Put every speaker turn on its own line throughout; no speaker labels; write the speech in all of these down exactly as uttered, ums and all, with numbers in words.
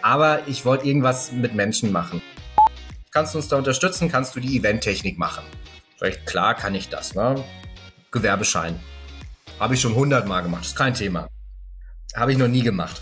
Aber ich wollte irgendwas mit Menschen machen. Kannst du uns da unterstützen? Kannst du die Eventtechnik machen? Sag ich, klar kann ich das, ne? Gewerbeschein. Habe ich schon hundertmal gemacht, ist kein Thema. Habe ich noch nie gemacht.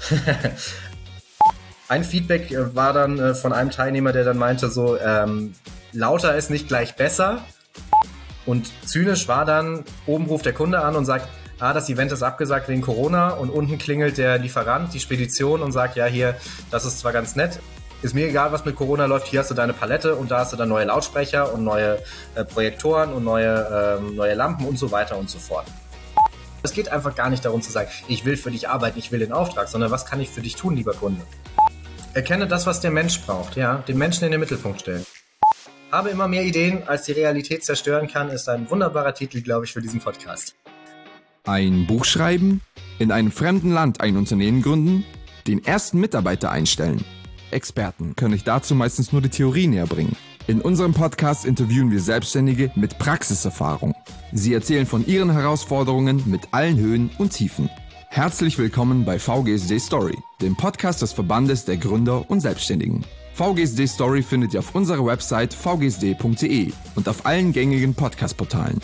Ein Feedback war dann von einem Teilnehmer, der dann meinte so, ähm, lauter ist nicht gleich besser. Und zynisch war dann, oben ruft der Kunde an und sagt, ah, das Event ist abgesagt wegen Corona, und unten klingelt der Lieferant, die Spedition, und sagt, ja hier, das ist zwar ganz nett, ist mir egal, was mit Corona läuft, hier hast du deine Palette und da hast du dann neue Lautsprecher und neue äh, Projektoren und neue, ähm, neue Lampen und so weiter und so fort. Es geht einfach gar nicht darum zu sagen, ich will für dich arbeiten, ich will den Auftrag, sondern was kann ich für dich tun, lieber Kunde? Erkenne das, was der Mensch braucht, ja, den Menschen in den Mittelpunkt stellen. Habe immer mehr Ideen, als die Realität zerstören kann, ist ein wunderbarer Titel, glaube ich, für diesen Podcast.
Ein Buch schreiben, in einem fremden Land ein Unternehmen gründen, den ersten Mitarbeiter einstellen. Experten können euch dazu meistens nur die Theorie näher bringen. In unserem Podcast interviewen wir Selbstständige mit Praxiserfahrung. Sie erzählen von ihren Herausforderungen mit allen Höhen und Tiefen. Herzlich willkommen bei V G S D Story, dem Podcast des Verbandes der Gründer und Selbstständigen. V G S D Story findet ihr auf unserer Website v g s d punkt d e und auf allen gängigen Podcast-Portalen.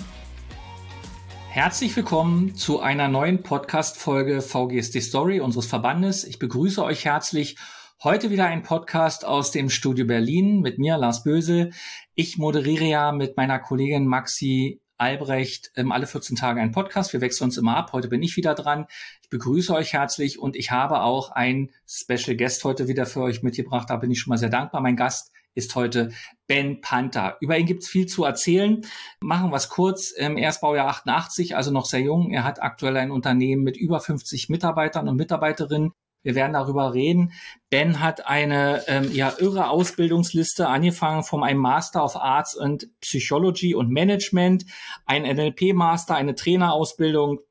Herzlich willkommen zu einer neuen Podcast-Folge V G S D Story unseres Verbandes. Ich begrüße euch herzlich. Heute wieder ein Podcast aus dem Studio Berlin mit mir, Lars Bösel. Ich moderiere ja mit meiner Kollegin Maxi Albrecht ähm, alle vierzehn Tage einen Podcast. Wir wechseln uns immer ab. Heute bin ich wieder dran. Ich begrüße euch herzlich und ich habe auch einen Special Guest heute wieder für euch mitgebracht. Da bin ich schon mal sehr dankbar. Mein Gast ist heute Ben Panther. Über ihn gibt es viel zu erzählen. Machen wir es kurz. Ähm, er ist Baujahr achtundachtzig, also noch sehr jung. Er hat aktuell ein Unternehmen mit über fünfzig Mitarbeitern und Mitarbeiterinnen. Wir werden darüber reden. Ben hat eine ähm, ja irre Ausbildungsliste, angefangen von einem Master of Arts and Psychology und Management, ein N L P-Master, eine Trainerausbildung.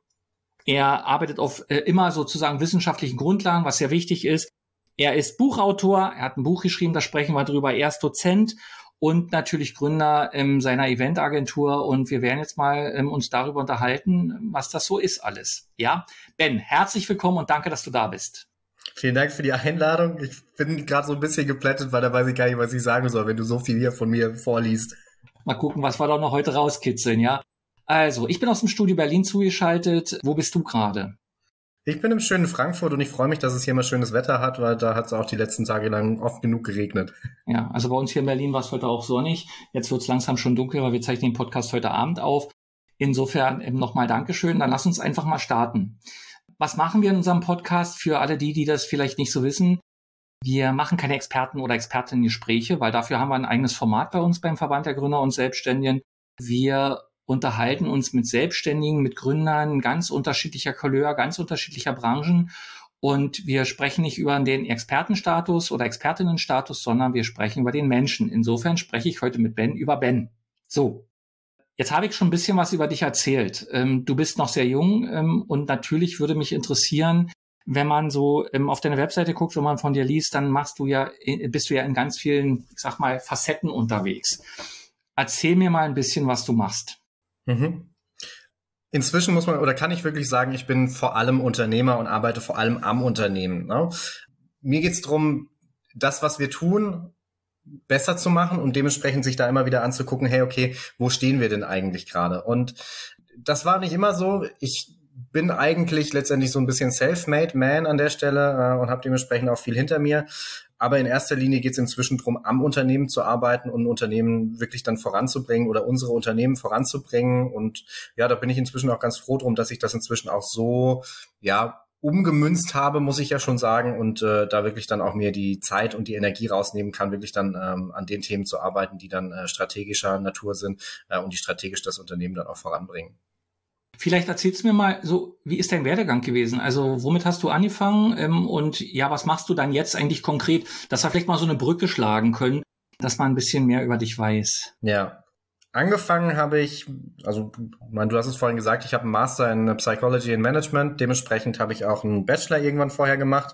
Er arbeitet auf äh, immer sozusagen wissenschaftlichen Grundlagen, was sehr wichtig ist. Er ist Buchautor, er hat ein Buch geschrieben, da sprechen wir drüber. Er ist Dozent und natürlich Gründer ähm, seiner Eventagentur. Und wir werden jetzt mal ähm, uns darüber unterhalten, was das so ist alles. Ja, Ben, herzlich willkommen und danke, dass du da bist.
Vielen Dank für die Einladung. Ich bin gerade so ein bisschen geplättet, weil da weiß ich gar nicht, was ich sagen soll, wenn du so viel hier von mir vorliest.
Mal gucken, was wir da noch heute rauskitzeln, ja. Also, ich bin aus dem Studio Berlin zugeschaltet. Wo bist du gerade?
Ich bin im schönen Frankfurt und ich freue mich, dass es hier mal schönes Wetter hat, weil da hat es auch die letzten Tage lang oft genug geregnet.
Ja, also bei uns hier in Berlin war es heute auch sonnig. Jetzt wird es langsam schon dunkel, weil wir zeichnen den Podcast heute Abend auf. Insofern nochmal Dankeschön. Dann lass uns einfach mal starten. Was machen wir in unserem Podcast für alle die, die das vielleicht nicht so wissen? Wir machen keine Experten- oder Expertinnen-Gespräche, weil dafür haben wir ein eigenes Format bei uns beim Verband der Gründer und Selbstständigen. Wir unterhalten uns mit Selbstständigen, mit Gründern ganz unterschiedlicher Couleur, ganz unterschiedlicher Branchen. Und wir sprechen nicht über den Expertenstatus oder Expertinnenstatus, sondern wir sprechen über den Menschen. Insofern spreche ich heute mit Ben über Ben. So. Jetzt habe ich schon ein bisschen was über dich erzählt. Ähm, du bist noch sehr jung ähm, und natürlich würde mich interessieren, wenn man so ähm, auf deine Webseite guckt, wenn man von dir liest, dann machst du ja, bist du ja in ganz vielen, ich sag mal, Facetten unterwegs. Erzähl mir mal ein bisschen, was du machst.
Mhm. Inzwischen muss man oder kann ich wirklich sagen, ich bin vor allem Unternehmer und arbeite vor allem am Unternehmen. Ne? Mir geht es darum, das, was wir tun, besser zu machen und dementsprechend sich da immer wieder anzugucken, hey, okay, wo stehen wir denn eigentlich gerade? Und das war nicht immer so. Ich bin eigentlich letztendlich so ein bisschen self-made man an der Stelle äh, und habe dementsprechend auch viel hinter mir. Aber in erster Linie geht es inzwischen darum, am Unternehmen zu arbeiten und ein Unternehmen wirklich dann voranzubringen oder unsere Unternehmen voranzubringen. Und ja, da bin ich inzwischen auch ganz froh drum, dass ich das inzwischen auch so, ja, umgemünzt habe, muss ich ja schon sagen, und äh, da wirklich dann auch mir die Zeit und die Energie rausnehmen kann, wirklich dann ähm, an den Themen zu arbeiten, die dann äh, strategischer Natur sind äh, und die strategisch das Unternehmen dann auch voranbringen.
Vielleicht erzählst du mir mal so, wie ist dein Werdegang gewesen? Also womit hast du angefangen ähm, und ja, was machst du dann jetzt eigentlich konkret, dass wir vielleicht mal so eine Brücke schlagen können, dass man ein bisschen mehr über dich weiß?
Ja. Angefangen habe ich, also du hast es vorhin gesagt, ich habe einen Master in Psychology and Management, dementsprechend habe ich auch einen Bachelor irgendwann vorher gemacht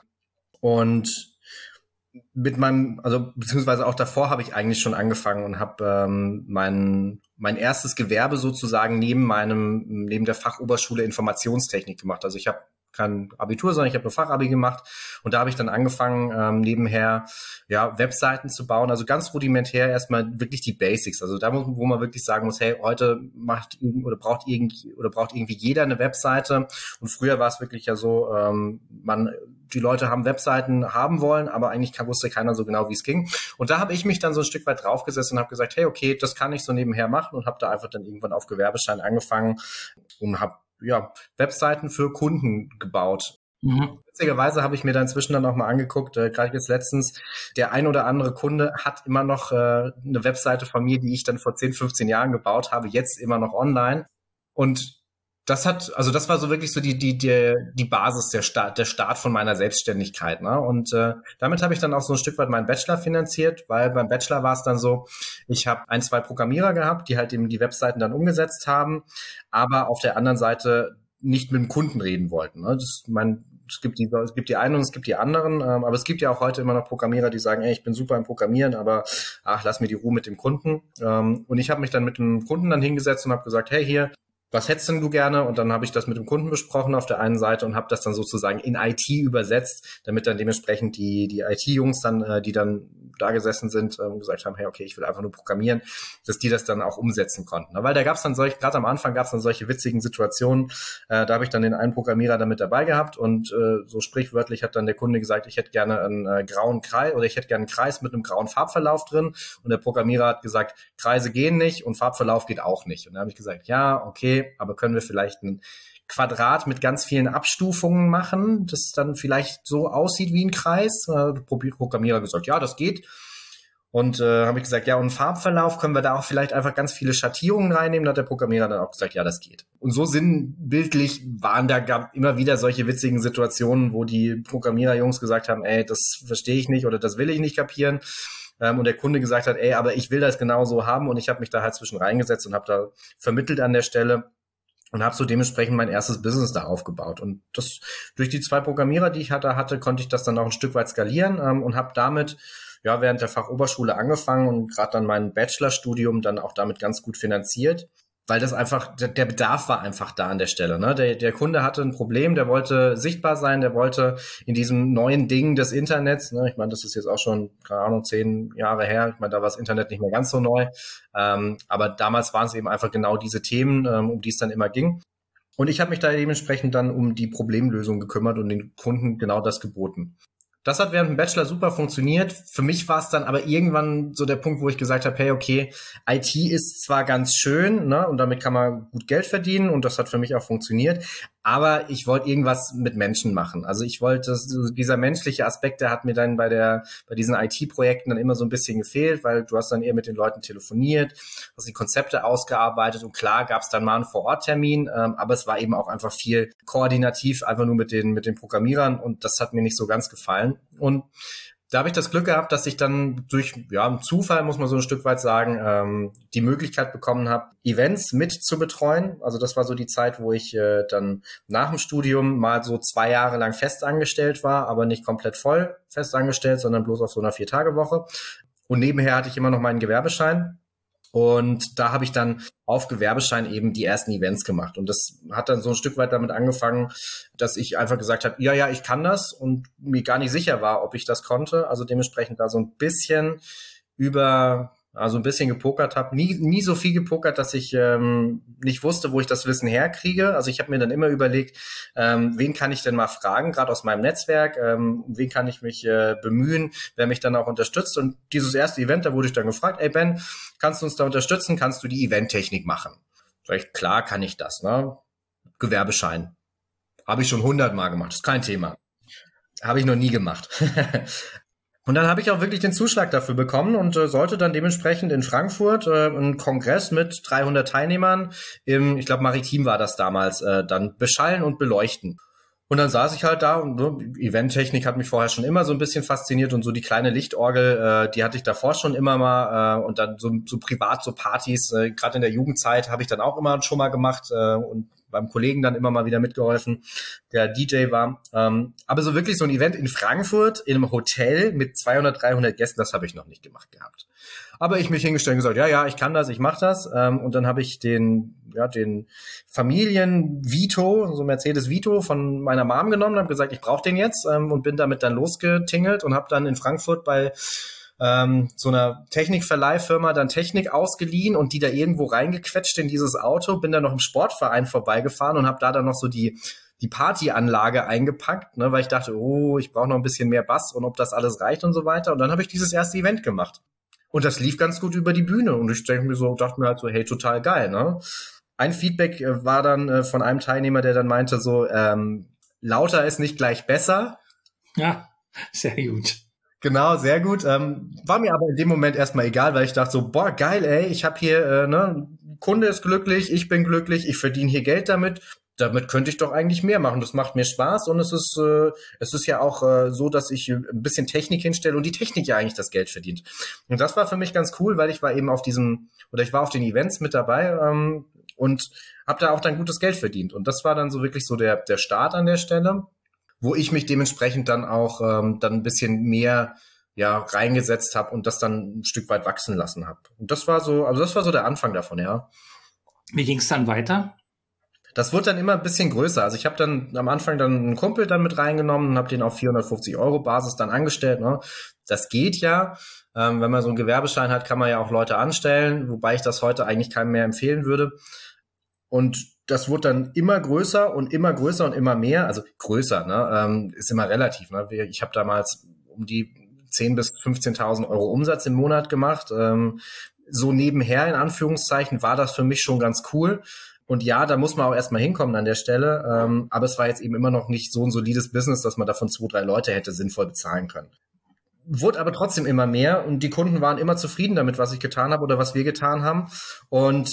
und mit meinem, also beziehungsweise auch davor habe ich eigentlich schon angefangen und habe ähm, mein mein erstes Gewerbe sozusagen neben meinem neben der Fachoberschule Informationstechnik gemacht. Also ich habe kein Abitur, sondern ich habe nur Fachabi gemacht. Und da habe ich dann angefangen, ähm, nebenher ja Webseiten zu bauen. Also ganz rudimentär erstmal wirklich die Basics. Also da, muss, wo man wirklich sagen muss, hey, heute macht oder braucht irgendwie oder braucht irgendwie jeder eine Webseite. Und früher war es wirklich ja so, ähm, man die Leute haben Webseiten haben wollen, aber eigentlich wusste keiner so genau, wie es ging. Und da habe ich mich dann so ein Stück weit draufgesessen und habe gesagt, hey, okay, das kann ich so nebenher machen und habe da einfach dann irgendwann auf Gewerbeschein angefangen und habe ja Webseiten für Kunden gebaut. Mhm. Witzigerweise habe ich mir da inzwischen dann auch mal angeguckt, äh, gerade jetzt letztens, der ein oder andere Kunde hat immer noch äh, eine Webseite von mir, die ich dann vor zehn, fünfzehn Jahren gebaut habe, jetzt immer noch online. Und das hat, also das war so wirklich so die die die die Basis, der Start der Start von meiner Selbstständigkeit, ne? Und äh, damit habe ich dann auch so ein Stück weit meinen Bachelor finanziert, weil beim Bachelor war es dann so, ich habe ein, zwei Programmierer gehabt, die halt eben die Webseiten dann umgesetzt haben, aber auf der anderen Seite nicht mit dem Kunden reden wollten, ne? Das mein Es gibt die, es gibt die einen und es gibt die anderen, ähm, aber es gibt ja auch heute immer noch Programmierer, die sagen, ey, ich bin super im Programmieren, aber ach, lass mir die Ruhe mit dem Kunden. Ähm, und ich habe mich dann mit dem Kunden dann hingesetzt und habe gesagt, hey, hier, was hättest denn du gerne? Und dann habe ich das mit dem Kunden besprochen auf der einen Seite und habe das dann sozusagen in I T übersetzt, damit dann dementsprechend die die I T-Jungs dann, äh, die dann da gesessen sind und gesagt haben, hey, okay, ich will einfach nur programmieren, dass die das dann auch umsetzen konnten. Weil da gab es dann solche, gerade am Anfang gab es dann solche witzigen Situationen, äh, da habe ich dann den einen Programmierer damit dabei gehabt und äh, so sprichwörtlich hat dann der Kunde gesagt, ich hätte gerne einen äh, grauen Kreis oder ich hätte gerne einen Kreis mit einem grauen Farbverlauf drin und der Programmierer hat gesagt, Kreise gehen nicht und Farbverlauf geht auch nicht. Und da habe ich gesagt, ja, okay, aber können wir vielleicht ein Quadrat mit ganz vielen Abstufungen machen, das dann vielleicht so aussieht wie ein Kreis? Der Programmierer hat gesagt, ja, das geht. Und äh, habe ich gesagt, ja, und Farbverlauf, können wir da auch vielleicht einfach ganz viele Schattierungen reinnehmen? Da hat der Programmierer dann auch gesagt, ja, das geht. Und so sinnbildlich waren da gab immer wieder solche witzigen Situationen, wo die Programmiererjungs gesagt haben, ey, das verstehe ich nicht oder das will ich nicht kapieren. Ähm, und der Kunde gesagt hat, ey, aber ich will das genau so haben. Und ich habe mich da halt zwischen reingesetzt und habe da vermittelt an der Stelle. Und habe so dementsprechend mein erstes Business da aufgebaut. Und das durch die zwei Programmierer, die ich hatte, hatte konnte ich das dann auch ein Stück weit skalieren ähm, und habe damit ja während der Fachoberschule angefangen und gerade dann mein Bachelorstudium dann auch damit ganz gut finanziert, weil das einfach, der, der Bedarf war einfach da an der Stelle. Ne? Der, der Kunde hatte ein Problem, der wollte sichtbar sein, der wollte in diesem neuen Ding des Internets, ne? Ich meine, das ist jetzt auch schon, keine Ahnung, zehn Jahre her, ich meine, da war das Internet nicht mehr ganz so neu, ähm, aber damals waren es eben einfach genau diese Themen, ähm, um die es dann immer ging. Und ich habe mich da dementsprechend dann um die Problemlösung gekümmert und den Kunden genau das geboten. Das hat während dem Bachelor super funktioniert. Für mich war es dann aber irgendwann so der Punkt, wo ich gesagt habe, hey, okay, I T ist zwar ganz schön, ne, und damit kann man gut Geld verdienen und das hat für mich auch funktioniert, aber ich wollte irgendwas mit Menschen machen. Also ich wollte, dieser menschliche Aspekt, der hat mir dann bei der bei diesen I T-Projekten dann immer so ein bisschen gefehlt, weil du hast dann eher mit den Leuten telefoniert, hast die Konzepte ausgearbeitet und klar gab es dann mal einen Vor-Ort-Termin, ähm, aber es war eben auch einfach viel koordinativ, einfach nur mit den mit den Programmierern und das hat mir nicht so ganz gefallen. Und da habe ich das Glück gehabt, dass ich dann durch ja einen Zufall, muss man so ein Stück weit sagen, ähm, die Möglichkeit bekommen habe, Events mit zu betreuen. Also das war so die Zeit, wo ich äh, dann nach dem Studium mal so zwei Jahre lang festangestellt war, aber nicht komplett voll festangestellt, sondern bloß auf so einer Vier-Tage-Woche. Und nebenher hatte ich immer noch meinen Gewerbeschein. Und da habe ich dann auf Gewerbeschein eben die ersten Events gemacht. Und das hat dann so ein Stück weit damit angefangen, dass ich einfach gesagt habe, ja, ja, ich kann das und mir gar nicht sicher war, ob ich das konnte. Also dementsprechend da so ein bisschen über, also ein bisschen gepokert habe. Nie, nie so viel gepokert, dass ich ähm, nicht wusste, wo ich das Wissen herkriege. Also ich habe mir dann immer überlegt, ähm, wen kann ich denn mal fragen, gerade aus meinem Netzwerk, ähm, wen kann ich mich äh, bemühen, wer mich dann auch unterstützt. Und dieses erste Event, da wurde ich dann gefragt, ey Ben, kannst du uns da unterstützen? Kannst du die Eventtechnik machen? Sag ich, klar kann ich das, ne? Gewerbeschein. Habe ich schon hundertmal gemacht, ist kein Thema. Habe ich noch nie gemacht. Und dann habe ich auch wirklich den Zuschlag dafür bekommen und äh, sollte dann dementsprechend in Frankfurt äh, einen Kongress mit dreihundert Teilnehmern im, ich glaube Maritim war das damals, äh, dann beschallen und beleuchten. Und dann saß ich halt da und ne, Eventtechnik hat mich vorher schon immer so ein bisschen fasziniert und so die kleine Lichtorgel, äh, die hatte ich davor schon immer mal äh, und dann so, so privat so Partys, äh, gerade in der Jugendzeit habe ich dann auch immer schon mal gemacht äh, und beim Kollegen dann immer mal wieder mitgeholfen, der D J war. Ähm, aber so wirklich so ein Event in Frankfurt in einem Hotel mit zweihundert, dreihundert Gästen, das habe ich noch nicht gemacht gehabt. Aber ich mich hingestellt und gesagt, ja, ja, ich kann das, ich mache das. Ähm, und dann habe ich den, ja, den Familien Vito, so Mercedes Vito von meiner Mom genommen, habe gesagt, ich brauche den jetzt ähm, und bin damit dann losgetingelt und habe dann in Frankfurt bei ähm, so einer Technikverleihfirma dann Technik ausgeliehen und die da irgendwo reingequetscht in dieses Auto. Bin dann noch im Sportverein vorbeigefahren und habe da dann noch so die die Partyanlage eingepackt, ne, weil ich dachte, oh, ich brauche noch ein bisschen mehr Bass und ob das alles reicht und so weiter. Und dann habe ich dieses erste Event gemacht. Und das lief ganz gut über die Bühne. Und ich denke mir so, dachte mir halt so, hey, total geil, ne? Ein Feedback äh, war dann äh, von einem Teilnehmer, der dann meinte so, ähm, lauter ist nicht gleich besser.
Ja, sehr gut.
Genau, sehr gut. Ähm, war mir aber in dem Moment erstmal egal, weil ich dachte so, boah, geil, ey, ich habe hier, äh, ne, Kunde ist glücklich, ich bin glücklich, ich verdiene hier Geld damit. Damit könnte ich doch eigentlich mehr machen. Das macht mir Spaß und es ist äh, es ist ja auch äh, so, dass ich ein bisschen Technik hinstelle und die Technik ja eigentlich das Geld verdient. Und das war für mich ganz cool, weil ich war eben auf diesem, oder ich war auf den Events mit dabei ähm, und habe da auch dann gutes Geld verdient. Und das war dann so wirklich so der der Start an der Stelle, wo ich mich dementsprechend dann auch ähm, dann ein bisschen mehr ja reingesetzt habe und das dann ein Stück weit wachsen lassen habe. Und das war so, also das war so der Anfang davon, ja.
Wie ging es dann weiter?
Das wurde dann immer ein bisschen größer. Also ich habe dann am Anfang dann einen Kumpel dann mit reingenommen und habe den auf vierhundertfünfzig Euro Basis dann angestellt. Ne? Das geht ja. Ähm, wenn man so einen Gewerbeschein hat, kann man ja auch Leute anstellen, wobei ich das heute eigentlich keinem mehr empfehlen würde. Und das wurde dann immer größer und immer größer und immer mehr. Also größer, ne? ähm, ist immer relativ. Ne? Ich habe damals um die zehntausend bis fünfzehntausend Euro Umsatz im Monat gemacht. Ähm, so nebenher in Anführungszeichen war das für mich schon ganz cool. Und ja, da muss man auch erstmal hinkommen an der Stelle. Ähm, aber es war jetzt eben immer noch nicht so ein solides Business, dass man davon zwei, drei Leute hätte sinnvoll bezahlen können. Wurde aber trotzdem immer mehr und die Kunden waren immer zufrieden damit, was ich getan habe oder was wir getan haben. Und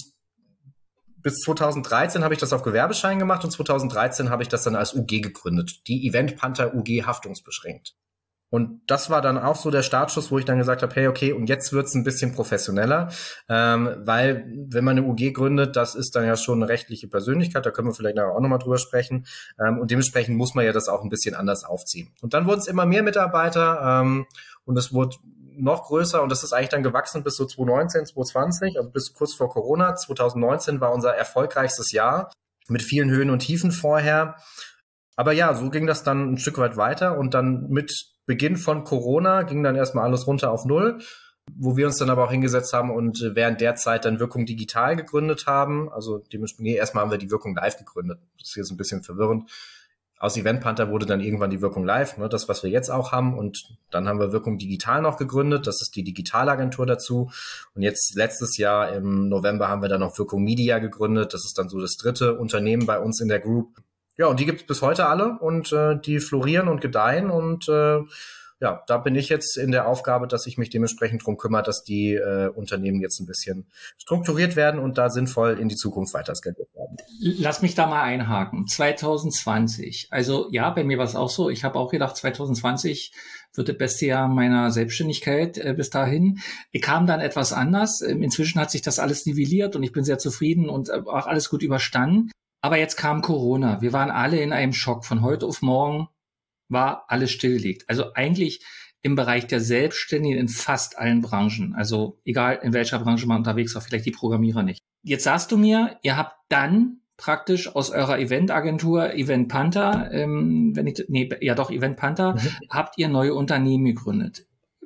bis zweitausenddreizehn habe ich das auf Gewerbeschein gemacht und zweitausenddreizehn habe ich das dann als U G gegründet. Die Event Panther U G haftungsbeschränkt. Und das war dann auch so der Startschuss, wo ich dann gesagt habe, hey, okay, und jetzt wird's ein bisschen professioneller, ähm, weil wenn man eine U G gründet, das ist dann ja schon eine rechtliche Persönlichkeit, da können wir vielleicht auch nochmal drüber sprechen, ähm, und dementsprechend muss man ja das auch ein bisschen anders aufziehen. Und dann wurden es immer mehr Mitarbeiter ähm, und es wurde noch größer und das ist eigentlich dann gewachsen bis so zweitausendneunzehn, zweitausendzwanzig, also bis kurz vor Corona. zweitausendneunzehn war unser erfolgreichstes Jahr mit vielen Höhen und Tiefen vorher. Aber ja, so ging das dann ein Stück weit weiter und dann mit Beginn von Corona ging dann erstmal alles runter auf Null, wo wir uns dann aber auch hingesetzt haben und während der Zeit dann Wirkung Digital gegründet haben. Also dementsprechend, nee, erstmal haben wir die Wirkung Live gegründet. Das ist jetzt ein bisschen verwirrend. Aus Event Panther wurde dann irgendwann die Wirkung Live, ne, das, was wir jetzt auch haben. Und dann haben wir Wirkung Digital noch gegründet. Das ist die Digitalagentur dazu. Und jetzt letztes Jahr im November haben wir dann noch Wirkung Media gegründet. Das ist dann so das dritte Unternehmen bei uns in der Group. Ja, und die gibt's bis heute alle und äh, die florieren und gedeihen und äh, ja, da bin ich jetzt in der Aufgabe, dass ich mich dementsprechend drum kümmere, dass die äh, Unternehmen jetzt ein bisschen strukturiert werden und da sinnvoll in die Zukunft weiter skaliert werden.
Lass mich da mal einhaken. zwanzig zwanzig, also ja, bei mir war es auch so. Ich habe auch gedacht, zwanzig zwanzig wird das beste Jahr meiner Selbstständigkeit äh, bis dahin. Ich kam dann etwas anders. Inzwischen hat sich das alles nivelliert und ich bin sehr zufrieden und äh, auch alles gut überstanden. Aber jetzt kam Corona. Wir waren alle in einem Schock. Von heute auf morgen war alles stillgelegt. Also eigentlich im Bereich der Selbstständigen in fast allen Branchen. Also egal in welcher Branche man unterwegs war, vielleicht die Programmierer nicht. Jetzt sagst du mir, ihr habt dann praktisch aus eurer Eventagentur Event Panther, ähm, wenn ich, nee, ja doch, Event Panther, mhm. habt ihr neue Unternehmen gegründet.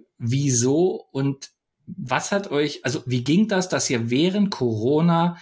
Wieso und was hat euch, also wie ging das, dass ihr während Corona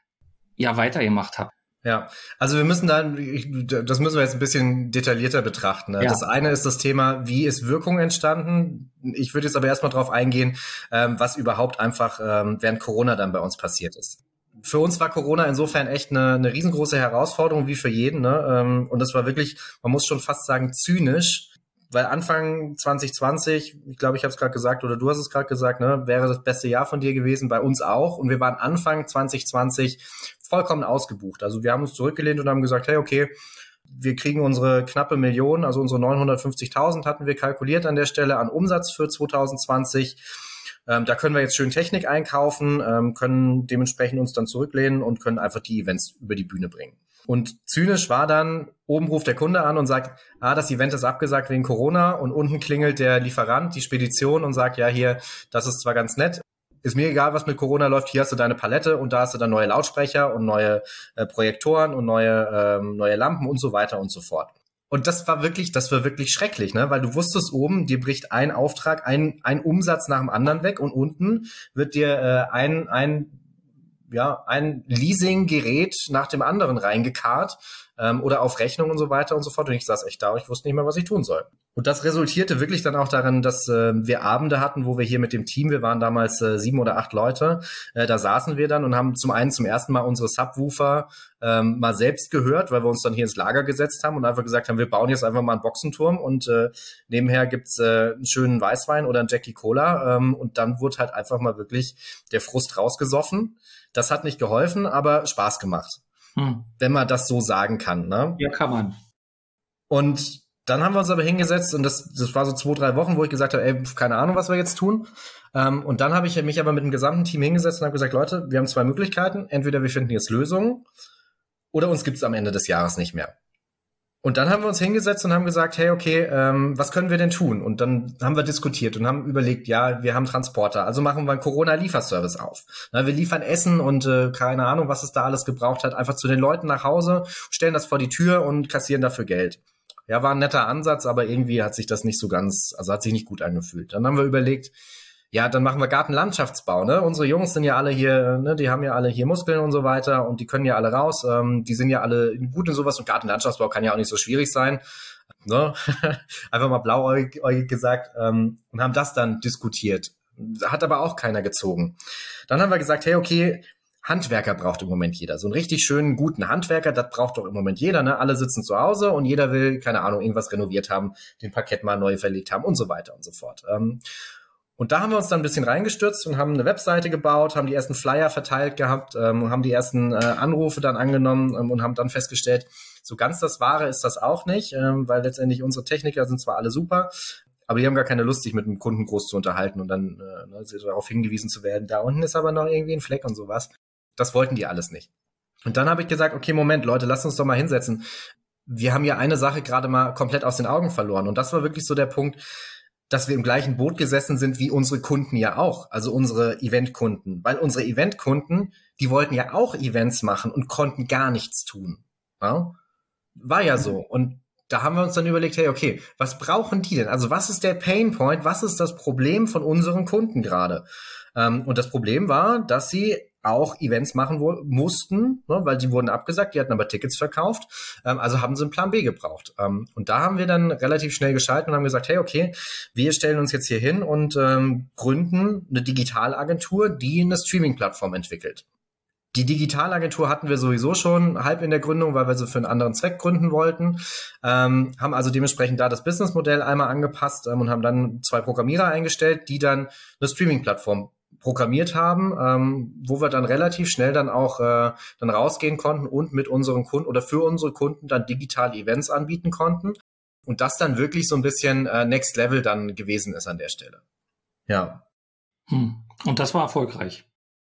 ja weitergemacht habt?
Ja, also wir müssen da, das müssen wir jetzt ein bisschen detaillierter betrachten. Ne? Ja. Das eine ist das Thema, wie ist Wirkung entstanden? Ich würde jetzt aber erstmal drauf eingehen, ähm, was überhaupt einfach ähm, während Corona dann bei uns passiert ist. Für uns war Corona insofern echt eine, eine riesengroße Herausforderung, wie für jeden. Ne? Ähm, und das war wirklich, man muss schon fast sagen, zynisch. Weil Anfang zwanzig zwanzig, ich glaube, ich habe es gerade gesagt, oder du hast es gerade gesagt, ne, wäre das beste Jahr von dir gewesen, bei uns auch. Und wir waren Anfang zwanzig zwanzig vollkommen ausgebucht. Also wir haben uns zurückgelehnt und haben gesagt, hey, okay, wir kriegen unsere knappe Million, also unsere neunhundertfünfzigtausend hatten wir kalkuliert an der Stelle an Umsatz für zwanzig zwanzig. Ähm, da können wir jetzt schön Technik einkaufen, ähm, können dementsprechend uns dann zurücklehnen und können einfach die Events über die Bühne bringen. Und zynisch war dann, oben ruft der Kunde an und sagt, ah, das Event ist abgesagt wegen Corona, und unten klingelt der Lieferant, die Spedition, und sagt, ja, hier, das ist zwar ganz nett, ist mir egal, was mit Corona läuft, hier hast du deine Palette und da hast du dann neue Lautsprecher und neue äh, Projektoren und neue ähm, neue Lampen und so weiter und so fort. Und das war wirklich, das war wirklich schrecklich, ne, weil du wusstest oben, dir bricht ein Auftrag, ein ein Umsatz nach dem anderen weg, und unten wird dir äh, ein ein ja, ein Leasinggerät nach dem anderen reingekarrt, ähm, oder auf Rechnung und so weiter und so fort. Und ich saß echt da und ich wusste nicht mehr, was ich tun soll. Und das resultierte wirklich dann auch darin, dass äh, wir Abende hatten, wo wir hier mit dem Team, wir waren damals äh, sieben oder acht Leute, äh, da saßen wir dann und haben zum einen zum ersten Mal unsere Subwoofer ähm, mal selbst gehört, weil wir uns dann hier ins Lager gesetzt haben und einfach gesagt haben, wir bauen jetzt einfach mal einen Boxenturm, und äh, nebenher gibt's äh, einen schönen Weißwein oder einen Jackie Cola, ähm, und dann wurde halt einfach mal wirklich der Frust rausgesoffen. Das hat nicht geholfen, aber Spaß gemacht. Hm. Wenn man das so sagen kann, ne?
Ja, kann man.
Und dann haben wir uns aber hingesetzt, und das, das war so zwei, drei Wochen, wo ich gesagt habe, ey, keine Ahnung, was wir jetzt tun. Ähm, und dann habe ich mich aber mit dem gesamten Team hingesetzt und habe gesagt, Leute, wir haben zwei Möglichkeiten. Entweder wir finden jetzt Lösungen oder uns gibt's am Ende des Jahres nicht mehr. Und dann haben wir uns hingesetzt und haben gesagt, hey, okay, ähm, was können wir denn tun? Und dann haben wir diskutiert und haben überlegt, ja, wir haben Transporter, also machen wir einen Corona-Lieferservice auf. Na, wir liefern Essen und äh, keine Ahnung, was es da alles gebraucht hat, einfach zu den Leuten nach Hause, stellen das vor die Tür und kassieren dafür Geld. Ja, war ein netter Ansatz, aber irgendwie hat sich das nicht so ganz, also hat sich nicht gut angefühlt. Dann haben wir überlegt, ja, dann machen wir Gartenlandschaftsbau, ne? Unsere Jungs sind ja alle hier, ne, die haben ja alle hier Muskeln und so weiter und die können ja alle raus, ähm, die sind ja alle gut in sowas, und Gartenlandschaftsbau kann ja auch nicht so schwierig sein, ne? Einfach mal blauäugig gesagt, ähm, und haben das dann diskutiert. Hat aber auch keiner gezogen. Dann haben wir gesagt, hey, okay, Handwerker braucht im Moment jeder. So einen richtig schönen, guten Handwerker, das braucht doch im Moment jeder, ne? Alle sitzen zu Hause und jeder will, keine Ahnung, irgendwas renoviert haben, den Parkett mal neu verlegt haben und so weiter und so fort. Ähm, Und da haben wir uns dann ein bisschen reingestürzt und haben eine Webseite gebaut, haben die ersten Flyer verteilt gehabt, ähm, haben die ersten äh, Anrufe dann angenommen, ähm, und haben dann festgestellt, so ganz das Wahre ist das auch nicht, ähm, weil letztendlich unsere Techniker sind zwar alle super, aber die haben gar keine Lust, sich mit dem Kunden groß zu unterhalten und dann äh, ne, darauf hingewiesen zu werden, da unten ist aber noch irgendwie ein Fleck und sowas. Das wollten die alles nicht. Und dann habe ich gesagt, okay, Moment, Leute, lasst uns doch mal hinsetzen. Wir haben ja eine Sache gerade mal komplett aus den Augen verloren, und das war wirklich so der Punkt, dass wir im gleichen Boot gesessen sind wie unsere Kunden ja auch, also unsere Eventkunden. Weil unsere Eventkunden, die wollten ja auch Events machen und konnten gar nichts tun. Ja? War ja so. Und da haben wir uns dann überlegt, hey, okay, was brauchen die denn? Also was ist der Painpoint? Was ist das Problem von unseren Kunden gerade? Ähm, und das Problem war, dass sie auch Events machen wo- mussten, ne, weil die wurden abgesagt, die hatten aber Tickets verkauft, ähm, also haben sie einen Plan B gebraucht. Ähm, und da haben wir dann relativ schnell geschaltet und haben gesagt, hey, okay, wir stellen uns jetzt hier hin und ähm, gründen eine Digitalagentur, die eine Streaming-Plattform entwickelt. Die Digitalagentur hatten wir sowieso schon halb in der Gründung, weil wir sie für einen anderen Zweck gründen wollten, ähm, haben also dementsprechend da das Businessmodell einmal angepasst ähm, und haben dann zwei Programmierer eingestellt, die dann eine Streaming-Plattform programmiert haben, ähm, wo wir dann relativ schnell dann auch äh, dann rausgehen konnten und mit unseren Kunden oder für unsere Kunden dann digitale Events anbieten konnten, und das dann wirklich so ein bisschen äh, Next Level dann gewesen ist an der Stelle. Ja.
Hm. Und das war erfolgreich.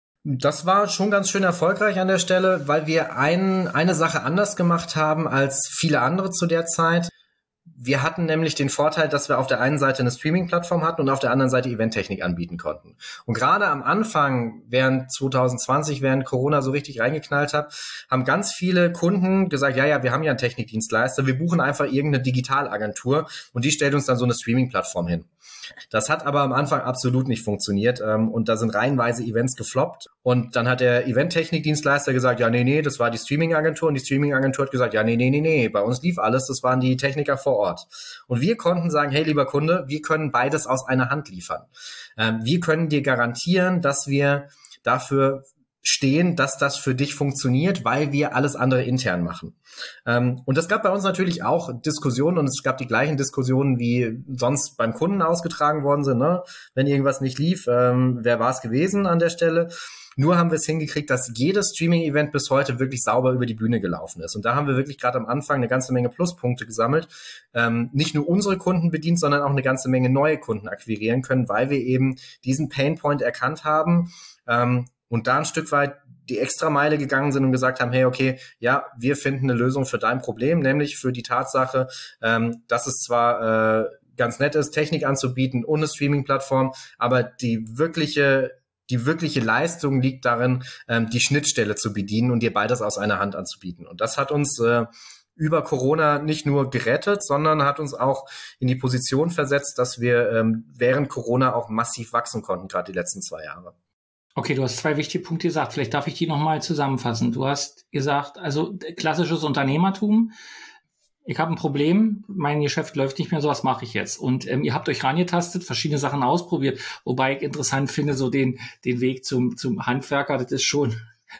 Das war schon ganz schön erfolgreich an der Stelle, weil wir ein, eine Sache anders gemacht haben als viele andere zu der Zeit. Wir hatten nämlich den Vorteil, dass wir auf der einen Seite eine Streaming-Plattform hatten und auf der anderen Seite Eventtechnik anbieten konnten. Und gerade am Anfang, während zwanzig zwanzig, während Corona so richtig reingeknallt hat, haben ganz viele Kunden gesagt, ja, ja, wir haben ja einen Technikdienstleister, wir buchen einfach irgendeine Digitalagentur und die stellt uns dann so eine Streaming-Plattform hin. Das hat aber am Anfang absolut nicht funktioniert, ähm, und da sind reihenweise Events gefloppt, und dann hat der Event-Technik-Dienstleister gesagt, ja, nee, nee, das war die Streaming-Agentur, und die Streaming-Agentur hat gesagt, ja, nee, nee, nee, nee, bei uns lief alles, das waren die Techniker vor Ort. Und wir konnten sagen, hey, lieber Kunde, wir können beides aus einer Hand liefern. Ähm, wir können dir garantieren, dass wir dafür stehen, dass das für dich funktioniert, weil wir alles andere intern machen. Ähm, und es gab bei uns natürlich auch Diskussionen, und es gab die gleichen Diskussionen, wie sonst beim Kunden ausgetragen worden sind, ne? Wenn irgendwas nicht lief, ähm, wer war es gewesen an der Stelle? Nur haben wir es hingekriegt, dass jedes Streaming-Event bis heute wirklich sauber über die Bühne gelaufen ist. Und da haben wir wirklich gerade am Anfang eine ganze Menge Pluspunkte gesammelt. Ähm, nicht nur unsere Kunden bedient, sondern auch eine ganze Menge neue Kunden akquirieren können, weil wir eben diesen Painpoint erkannt haben, ähm, und da ein Stück weit die Extrameile gegangen sind und gesagt haben, hey, okay, ja, wir finden eine Lösung für dein Problem, nämlich für die Tatsache, ähm, dass es zwar äh, ganz nett ist, Technik anzubieten und eine Streaming-Plattform, aber die wirkliche die wirkliche Leistung liegt darin, ähm, die Schnittstelle zu bedienen und dir beides aus einer Hand anzubieten. Und das hat uns äh, über Corona nicht nur gerettet, sondern hat uns auch in die Position versetzt, dass wir ähm, während Corona auch massiv wachsen konnten, gerade die letzten zwei Jahre.
Okay, du hast zwei wichtige Punkte gesagt. Vielleicht darf ich die nochmal zusammenfassen. Du hast gesagt, also klassisches Unternehmertum. Ich habe ein Problem, mein Geschäft läuft nicht mehr, so was mache ich jetzt. Und ähm, ihr habt euch rangetastet, verschiedene Sachen ausprobiert, wobei ich interessant finde, so den den Weg zum zum Handwerker, das ist schon,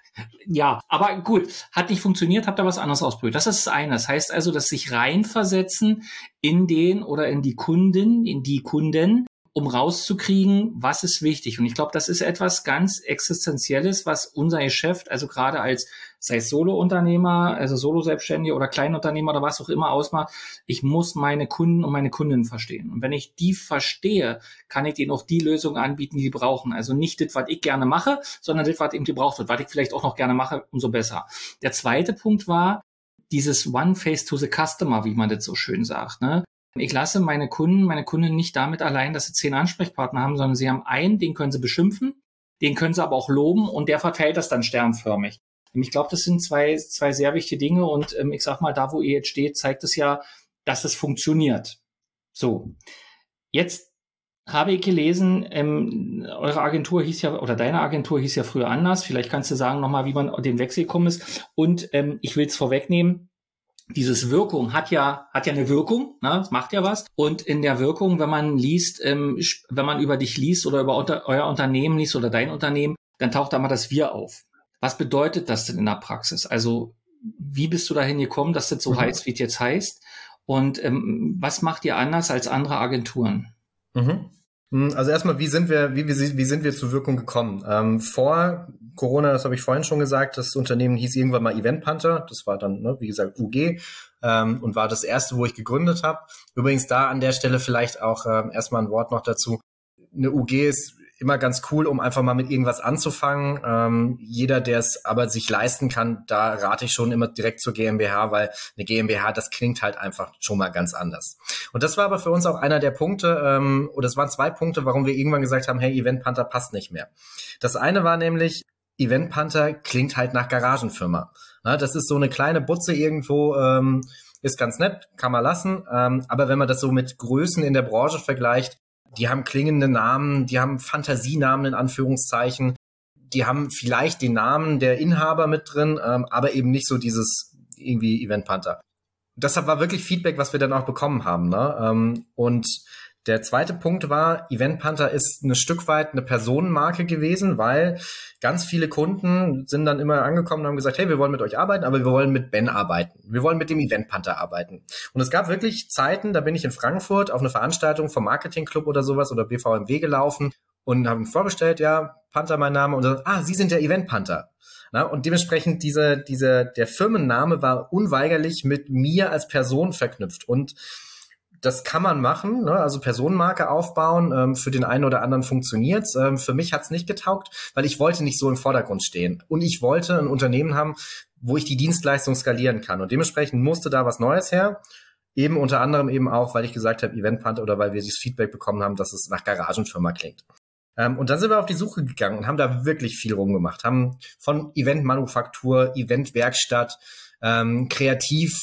ja, aber gut, hat nicht funktioniert, habt ihr was anderes ausprobiert. Das ist das eine. Das heißt also, dass sich reinversetzen in den oder in die Kunden, in die Kunden, um rauszukriegen, was ist wichtig. Und ich glaube, das ist etwas ganz Existenzielles, was unser Geschäft, also gerade als, sei es Solo-Unternehmer, also Solo-Selbstständige oder Kleinunternehmer oder was auch immer ausmacht, ich muss meine Kunden und meine Kundinnen verstehen. Und wenn ich die verstehe, kann ich denen auch die Lösungen anbieten, die sie brauchen. Also nicht das, was ich gerne mache, sondern das, was eben gebraucht wird. Was ich vielleicht auch noch gerne mache, umso besser. Der zweite Punkt war dieses One Face to the Customer, wie man das so schön sagt, ne? Ich lasse meine Kunden, meine Kunden nicht damit allein, dass sie zehn Ansprechpartner haben, sondern sie haben einen, den können sie beschimpfen, den können sie aber auch loben und der verteilt das dann sternförmig. Ich glaube, das sind zwei, zwei sehr wichtige Dinge und ähm, ich sag mal, da wo ihr jetzt steht, zeigt es ja, dass es funktioniert. So, jetzt habe ich gelesen, ähm, eure Agentur hieß ja, oder deine Agentur hieß ja früher anders. Vielleicht kannst du sagen nochmal, wie man den Wechsel gekommen ist. Und ähm, ich will es vorwegnehmen, dieses Wirkung hat ja hat ja eine Wirkung, ne? Das macht ja was. Und in der Wirkung, wenn man liest, ähm, wenn man über dich liest oder über unter, euer Unternehmen liest oder dein Unternehmen, dann taucht da mal das Wir auf. Was bedeutet das denn in der Praxis? Also wie bist du dahin gekommen, dass das so mhm. heißt, wie es jetzt heißt? Und ähm, was macht ihr anders als andere Agenturen?
Mhm. Also erstmal, wie sind wir, wie, wie, wie sind wir zur Wirkung gekommen? Ähm, vor Corona, das habe ich vorhin schon gesagt, das Unternehmen hieß irgendwann mal Event Panther. Das war dann, ne, wie gesagt, U G ähm, und war das erste, wo ich gegründet habe. Übrigens da an der Stelle vielleicht auch ähm, erstmal ein Wort noch dazu. Eine U G ist immer ganz cool, um einfach mal mit irgendwas anzufangen. Ähm, jeder, der es aber sich leisten kann, da rate ich schon immer direkt zur GmbH, weil eine GmbH, das klingt halt einfach schon mal ganz anders. Und das war aber für uns auch einer der Punkte, ähm, oder es waren zwei Punkte, warum wir irgendwann gesagt haben, hey, Event Panther passt nicht mehr. Das eine war nämlich, Event Panther klingt halt nach Garagenfirma. Na, das ist so eine kleine Butze irgendwo, ähm, ist ganz nett, kann man lassen. Ähm, aber wenn man das so mit Größen in der Branche vergleicht, die haben klingende Namen, die haben Fantasienamen in Anführungszeichen, die haben vielleicht den Namen der Inhaber mit drin, ähm, aber eben nicht so dieses irgendwie Event Panther. Deshalb war wirklich Feedback, was wir dann auch bekommen haben, ne? Ähm, und der zweite Punkt war, Event Panther ist ein Stück weit eine Personenmarke gewesen, weil ganz viele Kunden sind dann immer angekommen und haben gesagt, hey, wir wollen mit euch arbeiten, aber wir wollen mit Ben arbeiten. Wir wollen mit dem Event Panther arbeiten. Und es gab wirklich Zeiten, da bin ich in Frankfurt auf eine Veranstaltung vom Marketing Club oder sowas oder B V M W gelaufen und haben vorgestellt, ja, Panther mein Name und dann, ah, Sie sind der Event Panther. Na, und dementsprechend diese, diese, der Firmenname war unweigerlich mit mir als Person verknüpft und das kann man machen, ne? Also Personenmarke aufbauen. Ähm, für den einen oder anderen funktioniert's. Ähm, für mich hat's nicht getaugt, weil ich wollte nicht so im Vordergrund stehen. Und ich wollte ein Unternehmen haben, wo ich die Dienstleistung skalieren kann. Und dementsprechend musste da was Neues her. Eben unter anderem eben auch, weil ich gesagt habe, Event Panther oder weil wir dieses Feedback bekommen haben, dass es nach Garagenfirma klingt. Ähm, und dann sind wir auf die Suche gegangen und haben da wirklich viel rumgemacht. Haben von Eventmanufaktur, Eventwerkstatt, ähm, kreativ,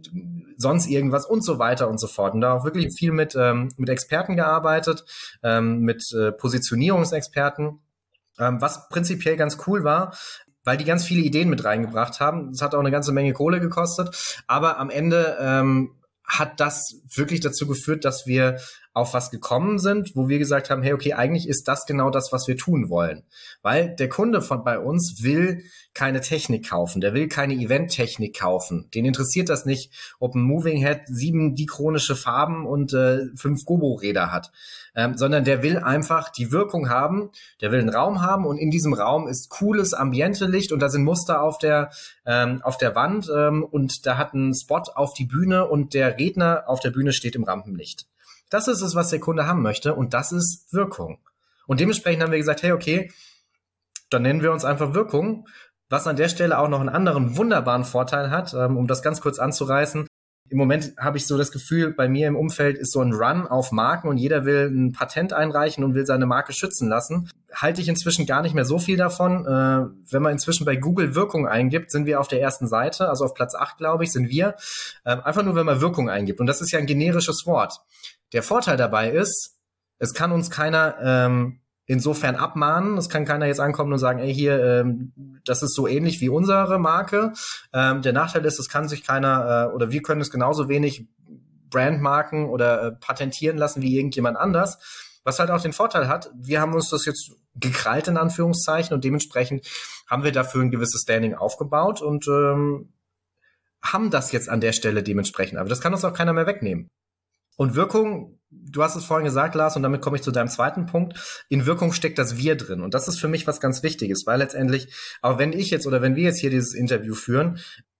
sonst irgendwas und so weiter und so fort. Und da auch wirklich viel mit ähm, mit Experten gearbeitet, ähm, mit äh, Positionierungsexperten, ähm, was prinzipiell ganz cool war, weil die ganz viele Ideen mit reingebracht haben. Das hat auch eine ganze Menge Kohle gekostet, aber am Ende ähm, hat das wirklich dazu geführt, dass wir auf was gekommen sind, wo wir gesagt haben, hey, okay, eigentlich ist das genau das, was wir tun wollen. Weil der Kunde von bei uns will keine Technik kaufen, der will keine Event-Technik kaufen. Den interessiert das nicht, ob ein Moving Head sieben dichronische Farben und äh, fünf Gobo-Räder hat, ähm, sondern der will einfach die Wirkung haben, der will einen Raum haben und in diesem Raum ist cooles Ambiente-Licht und da sind Muster auf der ähm, auf der Wand ähm, und da hat ein Spot auf die Bühne und der Redner auf der Bühne steht im Rampenlicht. Das ist es, was der Kunde haben möchte und das ist Wirkung. Und dementsprechend haben wir gesagt, hey, okay, dann nennen wir uns einfach Wirkung. Was an der Stelle auch noch einen anderen wunderbaren Vorteil hat, um das ganz kurz anzureißen. Im Moment habe ich so das Gefühl, bei mir im Umfeld ist so ein Run auf Marken und jeder will ein Patent einreichen und will seine Marke schützen lassen. Halte ich inzwischen gar nicht mehr so viel davon. Äh, wenn man inzwischen bei Google Wirkung eingibt, sind wir auf der ersten Seite, also auf Platz acht, glaube ich, sind wir. Äh, einfach nur, wenn man Wirkung eingibt. Und das ist ja ein generisches Wort. Der Vorteil dabei ist, es kann uns keiner ähm, insofern abmahnen. Es kann keiner jetzt ankommen und sagen, ey, hier, ähm, das ist so ähnlich wie unsere Marke. Ähm, der Nachteil ist, es kann sich keiner, äh, oder wir können es genauso wenig Brandmarken oder äh, patentieren lassen wie irgendjemand anders. Was halt auch den Vorteil hat, wir haben uns das jetzt gekrallt in Anführungszeichen und dementsprechend haben wir dafür ein gewisses Standing aufgebaut und ähm, haben das jetzt an der Stelle dementsprechend. Aber das kann uns auch keiner mehr wegnehmen. Und Wirkung, du hast es vorhin gesagt, Lars, und damit komme ich zu deinem zweiten Punkt. In Wirkung steckt das Wir drin. Und das ist für mich was ganz Wichtiges, weil letztendlich, auch wenn ich jetzt oder wenn wir jetzt hier dieses Interview führen,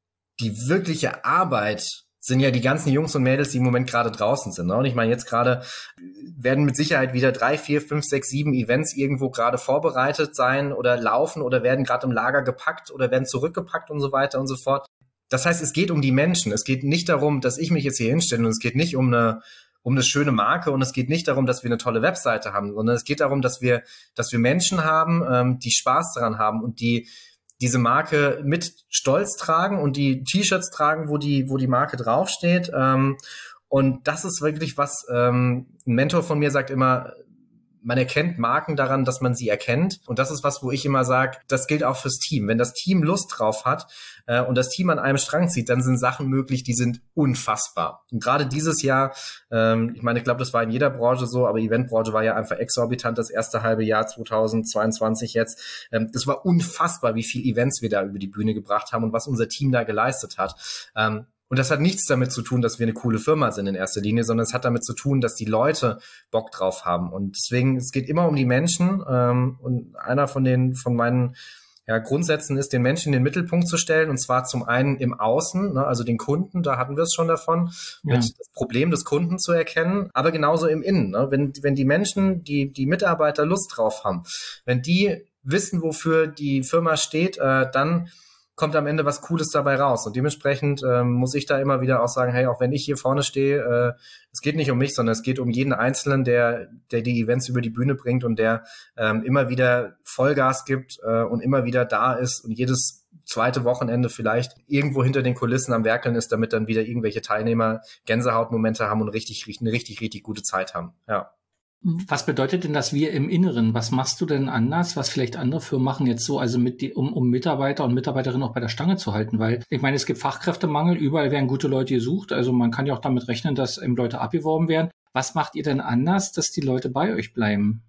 die wirkliche Arbeit sind ja die ganzen Jungs und Mädels, die im Moment gerade draußen sind. Ne? Und ich meine, jetzt gerade werden mit Sicherheit wieder drei, vier, fünf, sechs, sieben Events irgendwo gerade vorbereitet sein oder laufen oder werden gerade im Lager gepackt oder werden zurückgepackt und so weiter und so fort. Das heißt, es geht um die Menschen. Es geht nicht darum, dass ich mich jetzt hier hinstelle und es geht nicht um eine, um eine schöne Marke und es geht nicht darum, dass wir eine tolle Webseite haben, sondern es geht darum, dass wir, dass wir Menschen haben, ähm, die Spaß daran haben und die diese Marke mit Stolz tragen und die T-Shirts tragen, wo die, wo die Marke draufsteht. Ähm, und das ist wirklich was, ähm, ein Mentor von mir sagt immer, man erkennt Marken daran, dass man sie erkennt. Und das ist was, wo ich immer sage, das gilt auch fürs Team. Wenn das Team Lust drauf hat äh, und das Team an einem Strang zieht, dann sind Sachen möglich, die sind unfassbar. Und gerade dieses Jahr, ähm, ich meine, ich glaube, das war in jeder Branche so, aber Eventbranche war ja einfach exorbitant das erste halbe Jahr zweitausendzweiundzwanzig jetzt. Ähm, das war unfassbar, wie viele Events wir da über die Bühne gebracht haben und was unser Team da geleistet hat. Ähm, Und das hat nichts damit zu tun, dass wir eine coole Firma sind in erster Linie, sondern es hat damit zu tun, dass die Leute Bock drauf haben. Und deswegen, es geht immer um die Menschen. Ähm, und einer von den, von meinen ja, Grundsätzen ist, den Menschen in den Mittelpunkt zu stellen. Und zwar zum einen im Außen, ne, also den Kunden, da hatten wir es schon davon, ja. mit das Problem des Kunden zu erkennen, aber genauso im Innen. Ne, wenn, wenn die Menschen, die, die Mitarbeiter Lust drauf haben, wenn die wissen, wofür die Firma steht, äh, dann kommt am Ende was Cooles dabei raus. Und dementsprechend ähm, muss ich da immer wieder auch sagen, hey, auch wenn ich hier vorne stehe, äh, es geht nicht um mich, sondern es geht um jeden Einzelnen, der der die Events über die Bühne bringt und der ähm, immer wieder Vollgas gibt äh, und immer wieder da ist und jedes zweite Wochenende vielleicht irgendwo hinter den Kulissen am Werkeln ist, damit dann wieder irgendwelche Teilnehmer Gänsehautmomente haben und richtig, richtig, eine richtig, richtig gute Zeit haben. Ja.
Was bedeutet denn das Wir im Inneren? Was machst du denn anders, was vielleicht andere Firmen machen jetzt so, also mit die, um, um Mitarbeiter und Mitarbeiterinnen auch bei der Stange zu halten? Weil ich meine, es gibt Fachkräftemangel, überall werden gute Leute gesucht, also man kann ja auch damit rechnen, dass eben Leute abgeworben werden. Was macht ihr denn anders, dass die Leute bei euch bleiben?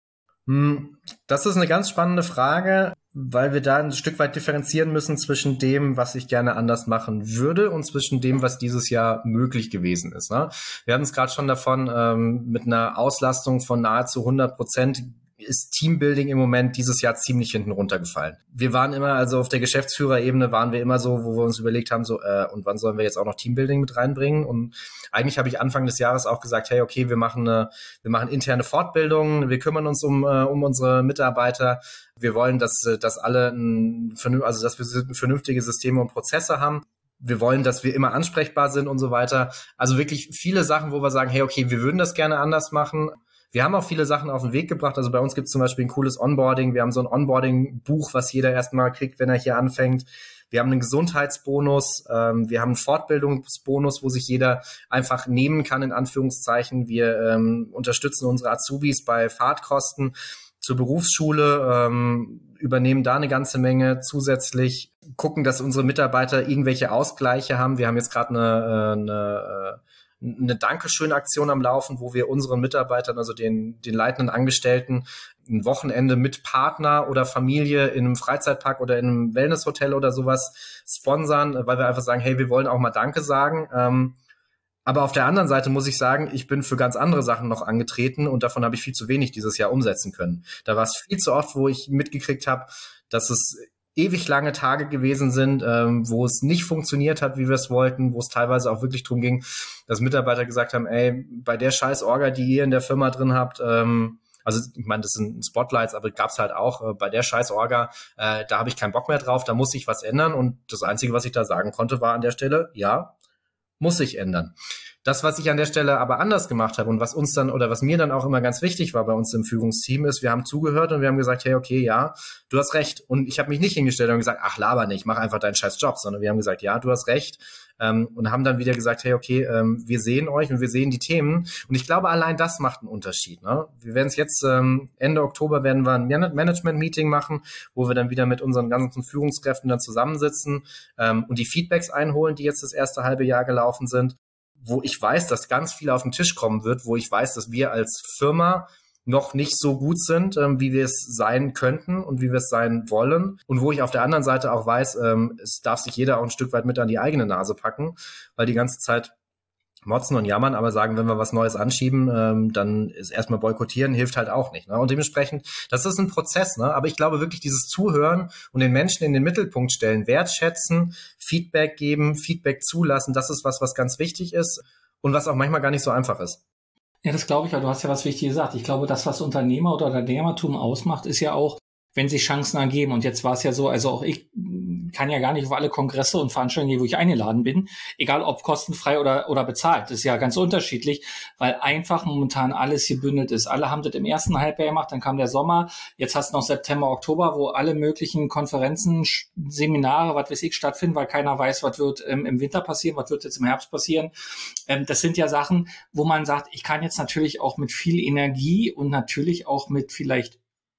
Das ist eine ganz spannende Frage, weil wir da ein Stück weit differenzieren müssen zwischen dem, was ich gerne anders machen würde und zwischen dem, was dieses Jahr möglich gewesen ist. Ne? Wir hatten es gerade schon davon, ähm, mit einer Auslastung von nahezu hundert Prozent ist Teambuilding im Moment dieses Jahr ziemlich hinten runtergefallen. Wir waren immer, also auf der Geschäftsführerebene waren wir immer so, wo wir uns überlegt haben, so, äh, und wann sollen wir jetzt auch noch Teambuilding mit reinbringen? Und eigentlich habe ich Anfang des Jahres auch gesagt, hey, okay, wir machen eine, wir machen interne Fortbildungen, wir kümmern uns um, äh, um unsere Mitarbeiter. Wir wollen, dass, dass alle ein, also, dass wir vernünftige Systeme und Prozesse haben. Wir wollen, dass wir immer ansprechbar sind und so weiter. Also wirklich viele Sachen, wo wir sagen, hey, okay, wir würden das gerne anders machen. Wir haben auch viele Sachen auf den Weg gebracht. Also bei uns gibt es zum Beispiel ein cooles Onboarding. Wir haben so ein Onboarding-Buch, was jeder erstmal kriegt, wenn er hier anfängt. Wir haben einen Gesundheitsbonus. Ähm, wir haben einen Fortbildungsbonus, wo sich jeder einfach nehmen kann, in Anführungszeichen. Wir ähm, unterstützen unsere Azubis bei Fahrtkosten zur Berufsschule, ähm, übernehmen da eine ganze Menge zusätzlich, gucken, dass unsere Mitarbeiter irgendwelche Ausgleiche haben. Wir haben jetzt gerade eine, eine eine Dankeschön-Aktion am Laufen, wo wir unseren Mitarbeitern, also den, den leitenden Angestellten, ein Wochenende mit Partner oder Familie in einem Freizeitpark oder in einem Wellnesshotel oder sowas sponsern, weil wir einfach sagen, hey, wir wollen auch mal Danke sagen. Ähm, aber auf der anderen Seite muss ich sagen, ich bin für ganz andere Sachen noch angetreten und davon habe ich viel zu wenig dieses Jahr umsetzen können. Da war es viel zu oft, wo ich mitgekriegt habe, dass es ewig lange Tage gewesen sind, ähm, wo es nicht funktioniert hat, wie wir es wollten, wo es teilweise auch wirklich darum ging, dass Mitarbeiter gesagt haben, ey, bei der scheiß Orga, die ihr in der Firma drin habt, ähm, Also ich meine, das sind Spotlights, aber gab's halt auch äh, bei der Scheiß-Orga, äh, da habe ich keinen Bock mehr drauf, da muss ich was ändern und das Einzige, was ich da sagen konnte, war an der Stelle, ja, muss sich ändern. Das, was ich an der Stelle aber anders gemacht habe und was uns dann oder was mir dann auch immer ganz wichtig war bei uns im Führungsteam ist, wir haben zugehört und wir haben gesagt, hey, okay, ja, du hast recht. Und ich habe mich nicht hingestellt und gesagt, ach, laber nicht, mach einfach deinen scheiß Job, sondern wir haben gesagt, ja, du hast recht. Ähm, und haben dann wieder gesagt, hey, okay, ähm, wir sehen euch und wir sehen die Themen. Und ich glaube, allein das macht einen Unterschied. Ne? Wir werden es jetzt, ähm, Ende Oktober werden wir ein Management-Meeting machen, wo wir dann wieder mit unseren ganzen Führungskräften dann zusammensitzen ähm, und die Feedbacks einholen, die jetzt das erste halbe Jahr gelaufen sind, wo ich weiß, dass ganz viel auf den Tisch kommen wird, wo ich weiß, dass wir als Firma noch nicht so gut sind, ähm, wie wir es sein könnten und wie wir es sein wollen. Und wo ich auf der anderen Seite auch weiß, ähm, es darf sich jeder auch ein Stück weit mit an die eigene Nase packen, weil die ganze Zeit motzen und jammern, aber sagen, wenn wir was Neues anschieben, ähm, dann ist erstmal boykottieren, hilft halt auch nicht. Ne? Und dementsprechend, das ist ein Prozess, ne? Aber ich glaube wirklich, dieses Zuhören und den Menschen in den Mittelpunkt stellen, wertschätzen, Feedback geben, Feedback zulassen, das ist was, was ganz wichtig ist und was auch manchmal gar nicht so einfach ist.
Ja, das glaube ich, aber du hast ja was Wichtiges gesagt. Ich glaube, das, was Unternehmer oder Unternehmertum ausmacht, ist ja auch, wenn sich Chancen ergeben. Und jetzt war es ja so, also auch ich kann ja gar nicht auf alle Kongresse und Veranstaltungen gehen, wo ich eingeladen bin, egal ob kostenfrei oder oder bezahlt. Das ist ja ganz unterschiedlich, weil einfach momentan alles gebündelt ist. Alle haben das im ersten Halbjahr gemacht, dann kam der Sommer, jetzt hast du noch September, Oktober, wo alle möglichen Konferenzen, Seminare, was weiß ich, stattfinden, weil keiner weiß, was wird ähm, im Winter passieren, was wird jetzt im Herbst passieren. Ähm, das sind ja Sachen, wo man sagt, ich kann jetzt natürlich auch mit viel Energie und natürlich auch mit vielleicht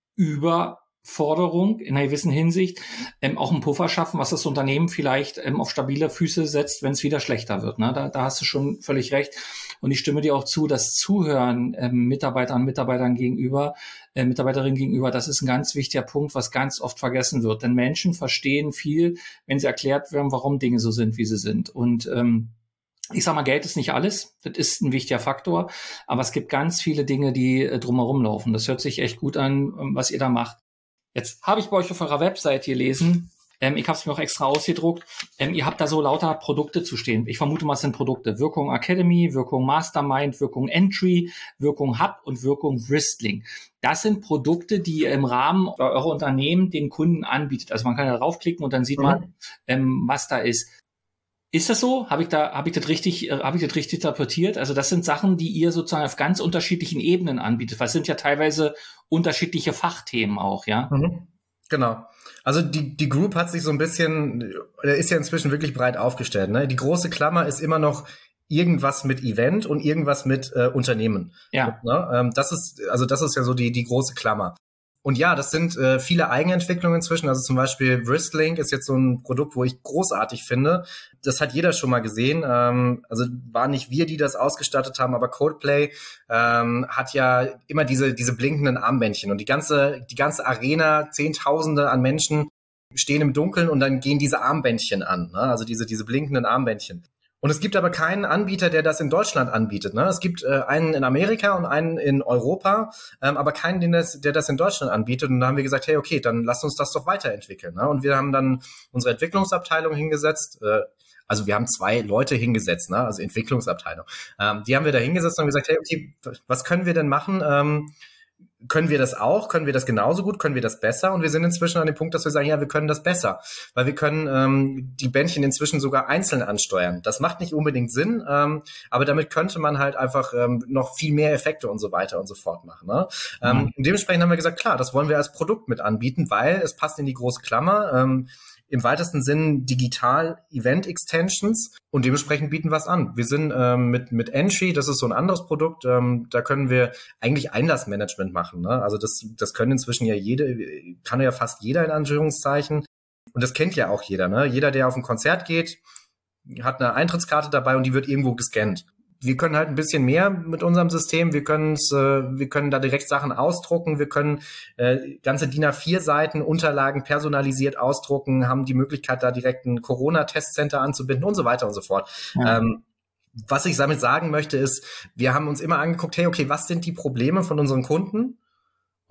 über Forderung in einer gewissen Hinsicht ähm, auch einen Puffer schaffen, was das Unternehmen vielleicht ähm, auf stabile Füße setzt, wenn es wieder schlechter wird. Ne? Da, da hast du schon völlig recht. Und ich stimme dir auch zu, das Zuhören ähm, Mitarbeitern und Mitarbeitern gegenüber, äh, Mitarbeiterinnen gegenüber, das ist ein ganz wichtiger Punkt, was ganz oft vergessen wird. Denn Menschen verstehen viel, wenn sie erklärt werden, warum Dinge so sind, wie sie sind. Und ähm, ich sag mal, Geld ist nicht alles. Das ist ein wichtiger Faktor. Aber es gibt ganz viele Dinge, die äh, drumherum laufen. Das hört sich echt gut an, was ihr da macht. Jetzt habe ich bei euch auf eurer Website gelesen, ähm, ich habe es mir auch extra ausgedruckt, ähm, ihr habt da so lauter Produkte zu stehen. Ich vermute mal, es sind Produkte. Wirkung Academy, Wirkung Mastermind, Wirkung Entry, Wirkung Hub und Wirkung Wristling. Das sind Produkte, die ihr im Rahmen eurer Unternehmen den Kunden anbietet. Also man kann da draufklicken und dann sieht mhm. man, ähm, was da ist. Ist das so? Habe ich da, habe ich das richtig, äh, habe ich das richtig interpretiert? Also das sind Sachen, die ihr sozusagen auf ganz unterschiedlichen Ebenen anbietet. Was sind ja teilweise unterschiedliche Fachthemen auch, ja?
Mhm. Genau. Also die die Group hat sich so ein bisschen, ist ja inzwischen wirklich breit aufgestellt. Ne? Die große Klammer ist immer noch irgendwas mit Event und irgendwas mit äh, Unternehmen.
Ja.
Ne? Ähm, das ist also das ist ja so die die große Klammer. Und ja, das sind äh, viele Eigenentwicklungen inzwischen. Also zum Beispiel Wristlink ist jetzt so ein Produkt, wo ich großartig finde. Das hat jeder schon mal gesehen. Ähm, also waren nicht wir, die das ausgestattet haben, aber Codeplay ähm, hat ja immer diese diese blinkenden Armbändchen. Und die ganze die ganze Arena, Zehntausende an Menschen stehen im Dunkeln und dann gehen diese Armbändchen an. Ne? Also diese diese blinkenden Armbändchen. Und es gibt aber keinen Anbieter, der das in Deutschland anbietet. Ne? Es gibt äh, einen in Amerika und einen in Europa, ähm, aber keinen, den das, der das in Deutschland anbietet. Und da haben wir gesagt, hey, okay, dann lasst uns das doch weiterentwickeln. Ne? Und wir haben dann unsere Entwicklungsabteilung hingesetzt. Äh, also wir haben zwei Leute hingesetzt, ne? Also Entwicklungsabteilung. Ähm, die haben wir da hingesetzt und haben gesagt, hey, okay, was können wir denn machen? Ähm, können wir das auch? Können wir das genauso gut? Können wir das besser? Und wir sind inzwischen an dem Punkt, dass wir sagen, ja, wir können das besser, weil wir können ähm, die Bändchen inzwischen sogar einzeln ansteuern. Das macht nicht unbedingt Sinn, ähm, aber damit könnte man halt einfach ähm, noch viel mehr Effekte und so weiter und so fort machen. Ne? Mhm. Ähm, und dementsprechend haben wir gesagt, klar, das wollen wir als Produkt mit anbieten, weil es passt in die große Klammer. Ähm, im weitesten Sinn digital Event-Extensions und dementsprechend bieten wir es an. Wir sind ähm, mit mit Entry, das ist so ein anderes Produkt, ähm, da können wir eigentlich Einlassmanagement machen. Ne? Also das das können inzwischen ja jede, kann ja fast jeder in Anführungszeichen und das kennt ja auch jeder. Ne? Jeder, der auf ein Konzert geht, hat eine Eintrittskarte dabei und die wird irgendwo gescannt. Wir können halt ein bisschen mehr mit unserem System. Wir können äh, wir können da direkt Sachen ausdrucken. Wir können äh, ganze D I N A vier Seiten Unterlagen personalisiert ausdrucken, haben die Möglichkeit, da direkt ein Corona-Testcenter anzubinden und so weiter und so fort. Ja. Ähm, was ich damit sagen möchte, ist, wir haben uns immer angeguckt, hey, okay, was sind die Probleme von unseren Kunden?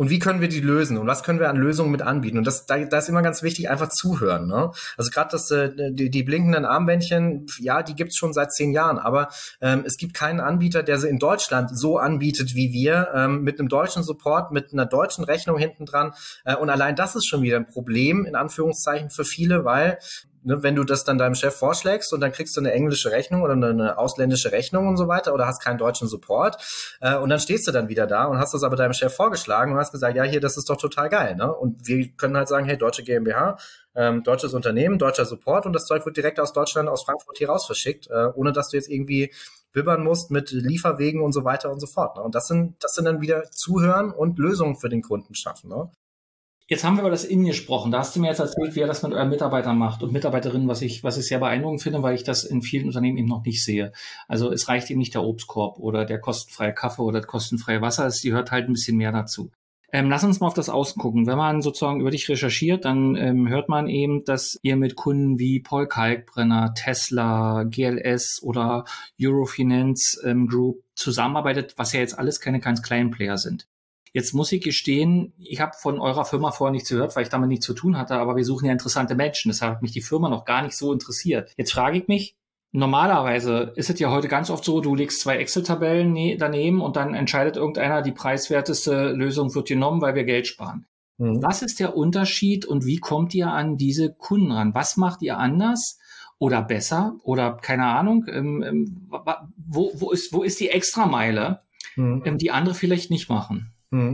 und wie können wir die lösen und was können wir an Lösungen mit anbieten. Und das, da, da ist immer ganz wichtig, einfach zuhören. Ne? Also gerade das, äh, die, die blinkenden Armbändchen, ja, die gibt's schon seit zehn Jahren, aber ähm, es gibt keinen Anbieter, der sie in Deutschland so anbietet wie wir, ähm, mit einem deutschen Support, mit einer deutschen Rechnung hinten dran. Äh, und allein das ist schon wieder ein Problem, in Anführungszeichen, für viele, weil Ne, wenn du das dann deinem Chef vorschlägst und dann kriegst du eine englische Rechnung oder eine ausländische Rechnung und so weiter oder hast keinen deutschen Support äh, und dann stehst du dann wieder da und hast das aber deinem Chef vorgeschlagen und hast gesagt, ja, hier, das ist doch total geil. Ne? Und wir können halt sagen, hey, deutsche GmbH, ähm, deutsches Unternehmen, deutscher Support und das Zeug wird direkt aus Deutschland, aus Frankfurt hier raus verschickt, äh, ohne dass du jetzt irgendwie bibbern musst mit Lieferwegen und so weiter und so fort. Ne? Und das sind, das sind dann wieder Zuhören und Lösungen für den Kunden schaffen. Ne?
Jetzt haben wir über das Innen gesprochen. Da hast du mir jetzt erzählt, wie ihr das mit euren Mitarbeitern macht und Mitarbeiterinnen, was ich, was ich sehr beeindruckend finde, weil ich das in vielen Unternehmen eben noch nicht sehe. Also es reicht eben nicht der Obstkorb oder der kostenfreie Kaffee oder das kostenfreie Wasser. Es gehört halt ein bisschen mehr dazu. Ähm, lass uns mal auf das Außen gucken. Wenn man sozusagen über dich recherchiert, dann ähm, hört man eben, dass ihr mit Kunden wie Paul Kalkbrenner, Tesla, G L S oder Eurofinance ähm, Group zusammenarbeitet, was ja jetzt alles keine ganz kleinen Player sind. Jetzt muss ich gestehen, ich habe von eurer Firma vorher nichts gehört, weil ich damit nichts zu tun hatte, aber wir suchen ja interessante Menschen. Deshalb hat mich die Firma noch gar nicht so interessiert. Jetzt frage ich mich, normalerweise ist es ja heute ganz oft so, du legst zwei Excel-Tabellen ne- daneben und dann entscheidet irgendeiner, die preiswerteste Lösung wird genommen, weil wir Geld sparen. Mhm. Was ist der Unterschied und wie kommt ihr an diese Kunden ran? Was macht ihr anders oder besser oder keine Ahnung? Ähm, ähm, wo, wo, ist, wo ist die Extrameile, mhm. ähm, die andere vielleicht nicht machen?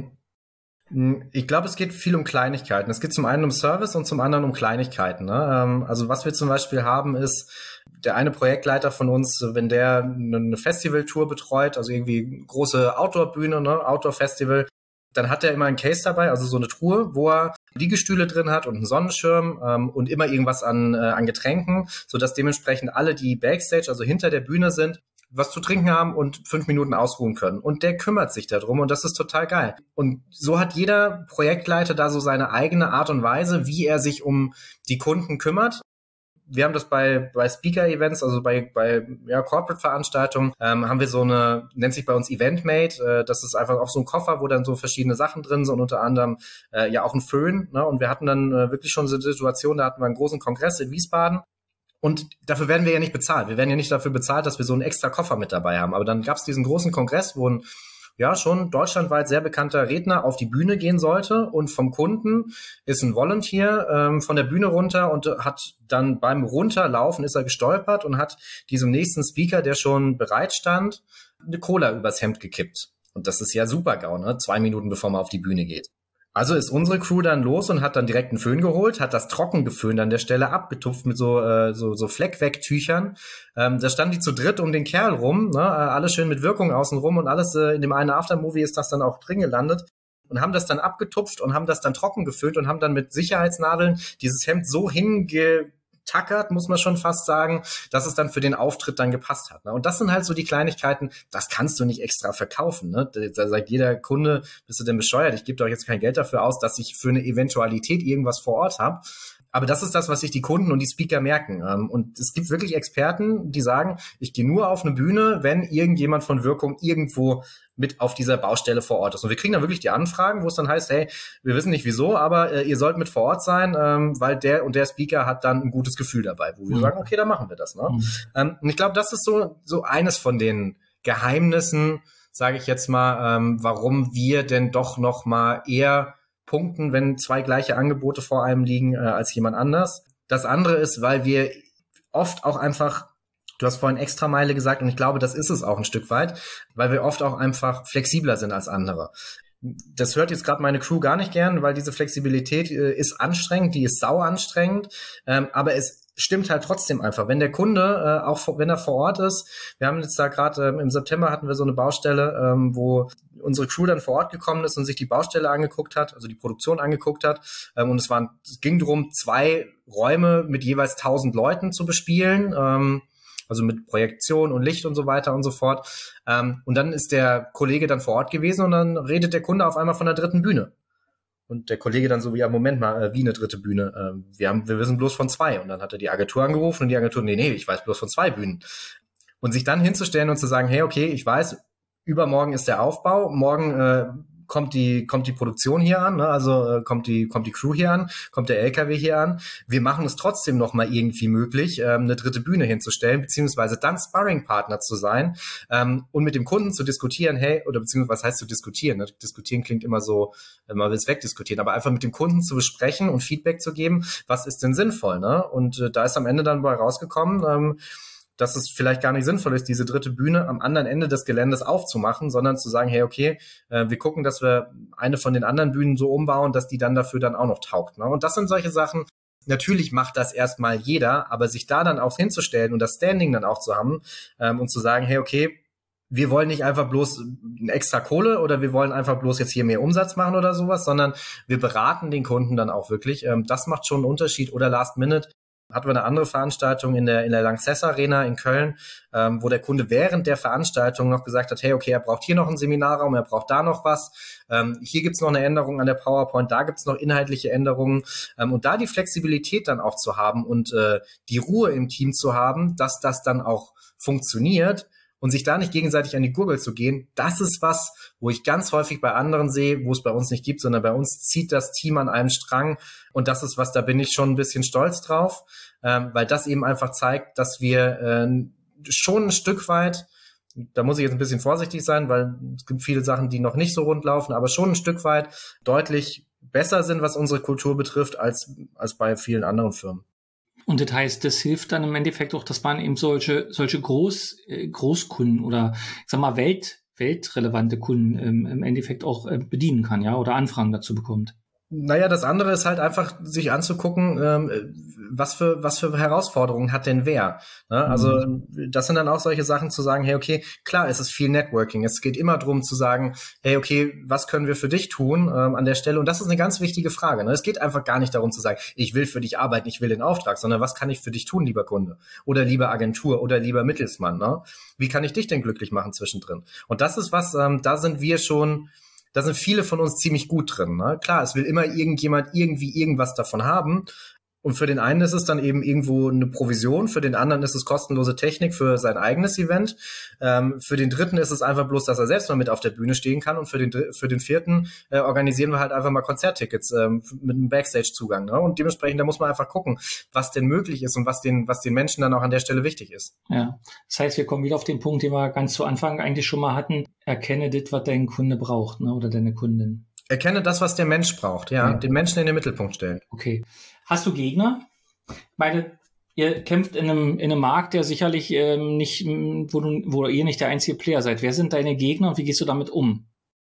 Ich glaube, es geht viel um Kleinigkeiten. Es geht zum einen um Service und zum anderen um Kleinigkeiten. Ne? Also was wir zum Beispiel haben ist, der eine Projektleiter von uns, wenn der eine Festivaltour betreut, also irgendwie große Outdoor-Bühne, ne? Outdoor-Festival, dann hat er immer einen Case dabei, also so eine Truhe, wo er Liegestühle drin hat und einen Sonnenschirm ähm, und immer irgendwas an, äh, an Getränken, sodass dementsprechend alle, die Backstage, also hinter der Bühne sind, was zu trinken haben und fünf Minuten ausruhen können. Und der kümmert sich darum und das ist total geil. Und so hat jeder Projektleiter da so seine eigene Art und Weise, wie er sich um die Kunden kümmert. Wir haben das bei bei Speaker-Events, also bei bei ja, Corporate-Veranstaltungen, ähm, haben wir so eine, nennt sich bei uns Eventmate, äh, das ist einfach auch so ein Koffer, wo dann so verschiedene Sachen drin sind und unter anderem äh, ja auch ein Föhn. Ne? Und wir hatten dann äh, wirklich schon so eine Situation, da hatten wir einen großen Kongress in Wiesbaden. Und dafür werden wir ja nicht bezahlt. Wir werden ja nicht dafür bezahlt, dass wir so einen extra Koffer mit dabei haben. Aber dann gab es diesen großen Kongress, wo ein ja schon deutschlandweit sehr bekannter Redner auf die Bühne gehen sollte. Und vom Kunden ist ein Volunteer ähm, von der Bühne runter und hat dann beim Runterlaufen ist er gestolpert und hat diesem nächsten Speaker, der schon bereit stand, eine Cola übers Hemd gekippt. Und das ist ja super GAU, ne? Zwei Minuten bevor man auf die Bühne geht. Also ist unsere Crew dann los und hat dann direkt einen Föhn geholt, hat das trocken geföhnt an der Stelle, abgetupft mit so äh, so, so Fleckwegtüchern. Ähm, da standen die zu dritt um den Kerl rum, ne? Alles schön mit Wirkung außenrum und alles äh, in dem einen Aftermovie ist das dann auch drin gelandet. Und haben das dann abgetupft und haben das dann trocken geföhnt und haben dann mit Sicherheitsnadeln dieses Hemd so hingetackert, muss man schon fast sagen, dass es dann für den Auftritt dann gepasst hat. Ne? Und das sind halt so die Kleinigkeiten, das kannst du nicht extra verkaufen. Ne? Da sagt jeder Kunde, bist du denn bescheuert? Ich gebe doch jetzt kein Geld dafür aus, dass ich für eine Eventualität irgendwas vor Ort habe. Aber das ist das, was sich die Kunden und die Speaker merken. Und es gibt wirklich Experten, die sagen, ich gehe nur auf eine Bühne, wenn irgendjemand von Wirkung irgendwo mit auf dieser Baustelle vor Ort ist. Und wir kriegen dann wirklich die Anfragen, wo es dann heißt, hey, wir wissen nicht wieso, aber äh, ihr sollt mit vor Ort sein, ähm, weil der und der Speaker hat dann ein gutes Gefühl dabei, wo wir mhm. sagen, okay, dann machen wir das. Ne? Mhm. Ähm, und ich glaube, das ist so so eines von den Geheimnissen, sage ich jetzt mal, ähm, warum wir denn doch noch mal eher punkten, wenn zwei gleiche Angebote vor einem liegen, äh, als jemand anders. Das andere ist, weil wir oft auch einfach, du hast vorhin Extrameile gesagt und ich glaube, das ist es auch ein Stück weit, weil wir oft auch einfach flexibler sind als andere. Das hört jetzt gerade meine Crew gar nicht gern, weil diese Flexibilität äh, ist anstrengend, die ist sau anstrengend, ähm, aber es stimmt halt trotzdem einfach. Wenn der Kunde, äh, auch wenn er vor Ort ist, wir haben jetzt da gerade ähm, im September hatten wir so eine Baustelle, ähm, wo unsere Crew dann vor Ort gekommen ist und sich die Baustelle angeguckt hat, also die Produktion angeguckt hat. Ähm, und es waren, es ging darum, zwei Räume mit jeweils tausend Leuten zu bespielen, ähm, also mit Projektion und Licht und so weiter und so fort. Ähm, und dann ist der Kollege dann vor Ort gewesen und dann redet der Kunde auf einmal von der dritten Bühne. Und der Kollege dann so, ja, Moment mal, äh, wie eine dritte Bühne? Äh, wir haben, wir wissen bloß von zwei. Und dann hat er die Agentur angerufen und die Agentur, nee, nee, ich weiß bloß von zwei Bühnen. Und sich dann hinzustellen und zu sagen, hey, okay, ich weiß, übermorgen ist der Aufbau, morgen äh, kommt die kommt die Produktion hier an, ne? Also äh, kommt die kommt die Crew hier an, kommt der L K W hier an. Wir machen es trotzdem noch mal irgendwie möglich, ähm, eine dritte Bühne hinzustellen, beziehungsweise dann Sparring-Partner zu sein ähm, und mit dem Kunden zu diskutieren, hey, oder beziehungsweise was heißt zu diskutieren? Ne? Diskutieren klingt immer so, man will es wegdiskutieren, aber einfach mit dem Kunden zu besprechen und Feedback zu geben, was ist denn sinnvoll, ne? Und äh, da ist am Ende dann bei rausgekommen, ähm, dass es vielleicht gar nicht sinnvoll ist, diese dritte Bühne am anderen Ende des Geländes aufzumachen, sondern zu sagen, hey, okay, äh, wir gucken, dass wir eine von den anderen Bühnen so umbauen, dass die dann dafür dann auch noch taugt. Ne? Und das sind solche Sachen, natürlich macht das erstmal jeder, aber sich da dann auch hinzustellen und das Standing dann auch zu haben ähm, und zu sagen, hey, okay, wir wollen nicht einfach bloß eine extra Kohle oder wir wollen einfach bloß jetzt hier mehr Umsatz machen oder sowas, sondern wir beraten den Kunden dann auch wirklich. Ähm, das macht schon einen Unterschied. Oder Last Minute hatten wir eine andere Veranstaltung in der in der Lanxess Arena in Köln, ähm, wo der Kunde während der Veranstaltung noch gesagt hat, hey, okay, er braucht hier noch einen Seminarraum, er braucht da noch was, ähm, hier gibt's noch eine Änderung an der PowerPoint, da gibt's noch inhaltliche Änderungen ähm, und da die Flexibilität dann auch zu haben und äh, die Ruhe im Team zu haben, dass das dann auch funktioniert und sich da nicht gegenseitig an die Gurgel zu gehen, das ist was, wo ich ganz häufig bei anderen sehe, wo es bei uns nicht gibt, sondern bei uns zieht das Team an einem Strang und das ist was, da bin ich schon ein bisschen stolz drauf, ähm, weil das eben einfach zeigt, dass wir äh, schon ein Stück weit, da muss ich jetzt ein bisschen vorsichtig sein, weil es gibt viele Sachen, die noch nicht so rund laufen, aber schon ein Stück weit deutlich besser sind, was unsere Kultur betrifft, als, als bei vielen anderen Firmen.
Und das heißt, das hilft dann im Endeffekt auch, dass man eben solche solche Groß, äh, Großkunden oder ich sag mal Welt, weltrelevante Kunden ähm, im Endeffekt auch äh, bedienen kann, ja, oder Anfragen dazu bekommt.
Naja, das andere ist halt einfach, sich anzugucken, ähm, was für was für Herausforderungen hat denn wer. Ne? Also mhm. das sind dann auch solche Sachen zu sagen, hey, okay, klar, es ist viel Networking. Es geht immer darum zu sagen, hey, okay, was können wir für dich tun ähm, an der Stelle? Und das ist eine ganz wichtige Frage. Ne? Es geht einfach gar nicht darum zu sagen, ich will für dich arbeiten, ich will den Auftrag, sondern was kann ich für dich tun, lieber Kunde? Oder lieber Agentur oder lieber Mittelsmann? Ne? Wie kann ich dich denn glücklich machen zwischendrin? Und das ist was, ähm, da sind wir schon... Da sind viele von uns ziemlich gut drin. Ne? Klar, es will immer irgendjemand irgendwie irgendwas davon haben. Und für den einen ist es dann eben irgendwo eine Provision, für den anderen ist es kostenlose Technik für sein eigenes Event. Ähm, für den dritten ist es einfach bloß, dass er selbst mal mit auf der Bühne stehen kann. Und für den für den vierten äh, organisieren wir halt einfach mal Konzerttickets ähm, mit einem Backstage-Zugang. Ne? Und dementsprechend, da muss man einfach gucken, was denn möglich ist und was den was den Menschen dann auch an der Stelle wichtig ist.
Ja, das heißt, wir kommen wieder auf den Punkt, den wir ganz zu Anfang eigentlich schon mal hatten. Erkenne das, was dein Kunde braucht, ne? Oder deine Kundin.
Erkenne das, was der Mensch braucht, ja, ja. Den Menschen in den Mittelpunkt stellen.
Okay. Hast du Gegner? Meine, ihr kämpft in einem, in einem Markt, der sicherlich ähm, nicht, wo, du, wo ihr nicht der einzige Player seid. Wer sind deine Gegner und wie gehst du damit um?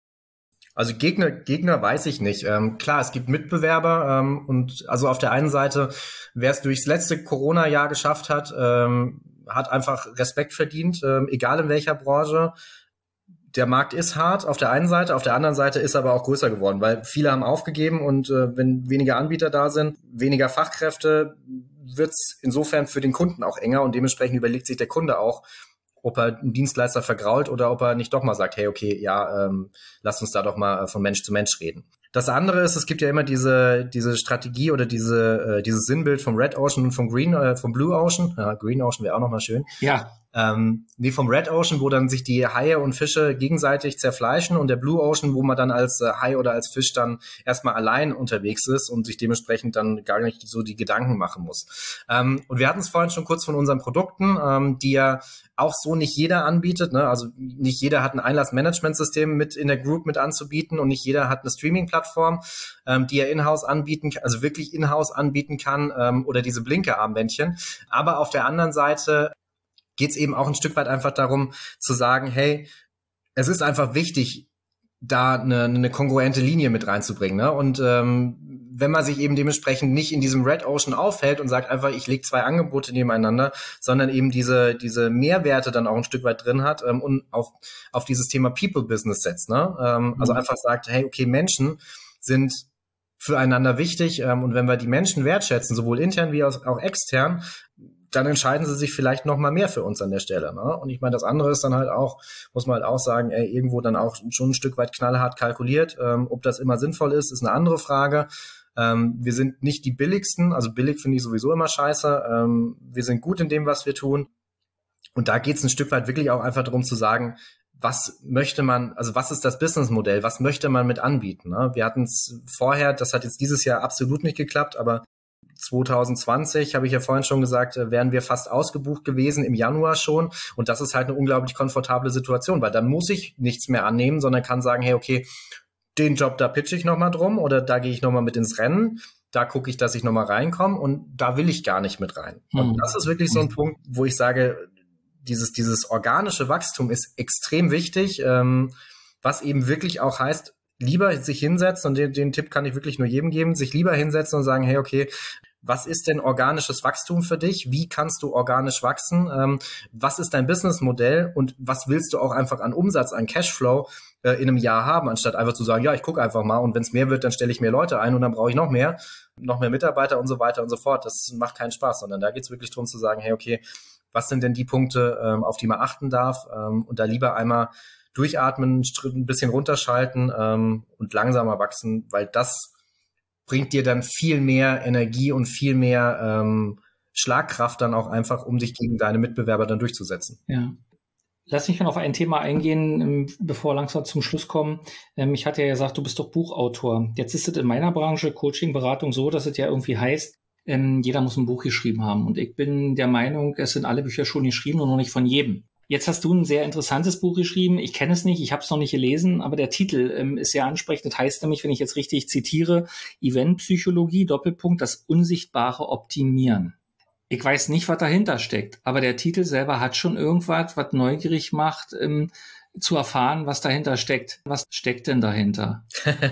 Also Gegner, Gegner weiß ich nicht. Ähm, klar, es gibt Mitbewerber ähm, und also auf der einen Seite, wer es durchs letzte Corona-Jahr geschafft hat, ähm, hat einfach Respekt verdient, ähm, egal in welcher Branche. Der Markt ist hart auf der einen Seite, auf der anderen Seite ist er aber auch größer geworden, weil viele haben aufgegeben und äh, wenn weniger Anbieter da sind, weniger Fachkräfte, wird's insofern für den Kunden auch enger und dementsprechend überlegt sich der Kunde auch, ob er einen Dienstleister vergrault oder ob er nicht doch mal sagt, hey, okay, ja, ähm, lass uns da doch mal von Mensch zu Mensch reden. Das andere ist, es gibt ja immer diese diese Strategie oder diese äh, dieses Sinnbild vom Red Ocean und vom Green, äh, vom Blue Ocean. Ja, Green Ocean wäre auch noch mal schön.
Ja.
Ähm, nee, vom Red Ocean, wo dann sich die Haie und Fische gegenseitig zerfleischen und der Blue Ocean, wo man dann als äh, Hai oder als Fisch dann erstmal allein unterwegs ist und sich dementsprechend dann gar nicht so die Gedanken machen muss. Ähm, und wir hatten es vorhin schon kurz von unseren Produkten, ähm, die ja auch so nicht jeder anbietet, ne? Also nicht jeder hat ein Einlassmanagementsystem mit in der Group mit anzubieten und nicht jeder hat eine Streaming-Plattform, ähm, die er in-house anbieten kann, also wirklich in-house anbieten kann ähm, oder diese Blinke-Armbändchen. Aber auf der anderen Seite geht es eben auch ein Stück weit einfach darum zu sagen, hey, es ist einfach wichtig, da eine, eine kongruente Linie mit reinzubringen. Ne? Und ähm, wenn man sich eben dementsprechend nicht in diesem Red Ocean aufhält und sagt einfach, ich lege zwei Angebote nebeneinander, sondern eben diese diese Mehrwerte dann auch ein Stück weit drin hat ähm, und auf auf dieses Thema People-Business setzt. Ne? Ähm, mhm. Also einfach sagt, hey, okay, Menschen sind füreinander wichtig ähm, und wenn wir die Menschen wertschätzen, sowohl intern wie auch, auch extern, dann entscheiden sie sich vielleicht noch mal mehr für uns an der Stelle. Ne? Und ich meine, das andere ist dann halt auch, muss man halt auch sagen, ey, irgendwo dann auch schon ein Stück weit knallhart kalkuliert. Ähm, ob das immer sinnvoll ist, ist eine andere Frage. Ähm, wir sind nicht die billigsten, also billig finde ich sowieso immer scheiße. Ähm, wir sind gut in dem, was wir tun. Und da geht es ein Stück weit wirklich auch einfach darum zu sagen, was möchte man, also was ist das Businessmodell, was möchte man mit anbieten? Ne? Wir hatten es vorher, das hat jetzt dieses Jahr absolut nicht geklappt, aber zwanzig zwanzig, habe ich ja vorhin schon gesagt, wären wir fast ausgebucht gewesen, im Januar schon. Und das ist halt eine unglaublich komfortable Situation, weil dann muss ich nichts mehr annehmen, sondern kann sagen, hey, okay, den Job, da pitche ich nochmal drum oder da gehe ich nochmal mit ins Rennen. Da gucke ich, dass ich nochmal reinkomme und da will ich gar nicht mit rein. Hm. Und das ist wirklich so ein Punkt, wo ich sage, dieses, dieses organische Wachstum ist extrem wichtig, ähm, was eben wirklich auch heißt, lieber sich hinsetzen, und den, den Tipp kann ich wirklich nur jedem geben, sich lieber hinsetzen und sagen, hey, okay, was ist denn organisches Wachstum für dich? Wie kannst du organisch wachsen? Ähm, was ist dein Businessmodell und was willst du auch einfach an Umsatz, an Cashflow äh, in einem Jahr haben, anstatt einfach zu sagen, ja, ich gucke einfach mal und wenn es mehr wird, dann stelle ich mehr Leute ein und dann brauche ich noch mehr, noch mehr Mitarbeiter und so weiter und so fort. Das macht keinen Spaß, sondern da geht es wirklich darum zu sagen, hey, okay, was sind denn die Punkte, ähm, auf die man achten darf, ähm, und da lieber einmal durchatmen, ein bisschen runterschalten ähm, und langsamer wachsen, weil das bringt dir dann viel mehr Energie und viel mehr ähm, Schlagkraft dann auch einfach, um dich gegen deine Mitbewerber dann durchzusetzen.
Ja. Lass mich mal auf ein Thema eingehen, bevor wir langsam zum Schluss kommen. Ich hatte ja gesagt, du bist doch Buchautor. Jetzt ist es in meiner Branche, Coaching, Beratung, so, dass es ja irgendwie heißt, jeder muss ein Buch geschrieben haben. Und ich bin der Meinung, es sind alle Bücher schon geschrieben und noch nicht von jedem. Jetzt hast du ein sehr interessantes Buch geschrieben. Ich kenne es nicht, ich habe es noch nicht gelesen, aber der Titel ähm, ist sehr ansprechend. Das heißt nämlich, wenn ich jetzt richtig zitiere, Eventpsychologie, Doppelpunkt, das unsichtbare Optimieren. Ich weiß nicht, was dahinter steckt, aber der Titel selber hat schon irgendwas, was neugierig macht, ähm, zu erfahren, was dahinter steckt. Was steckt denn dahinter?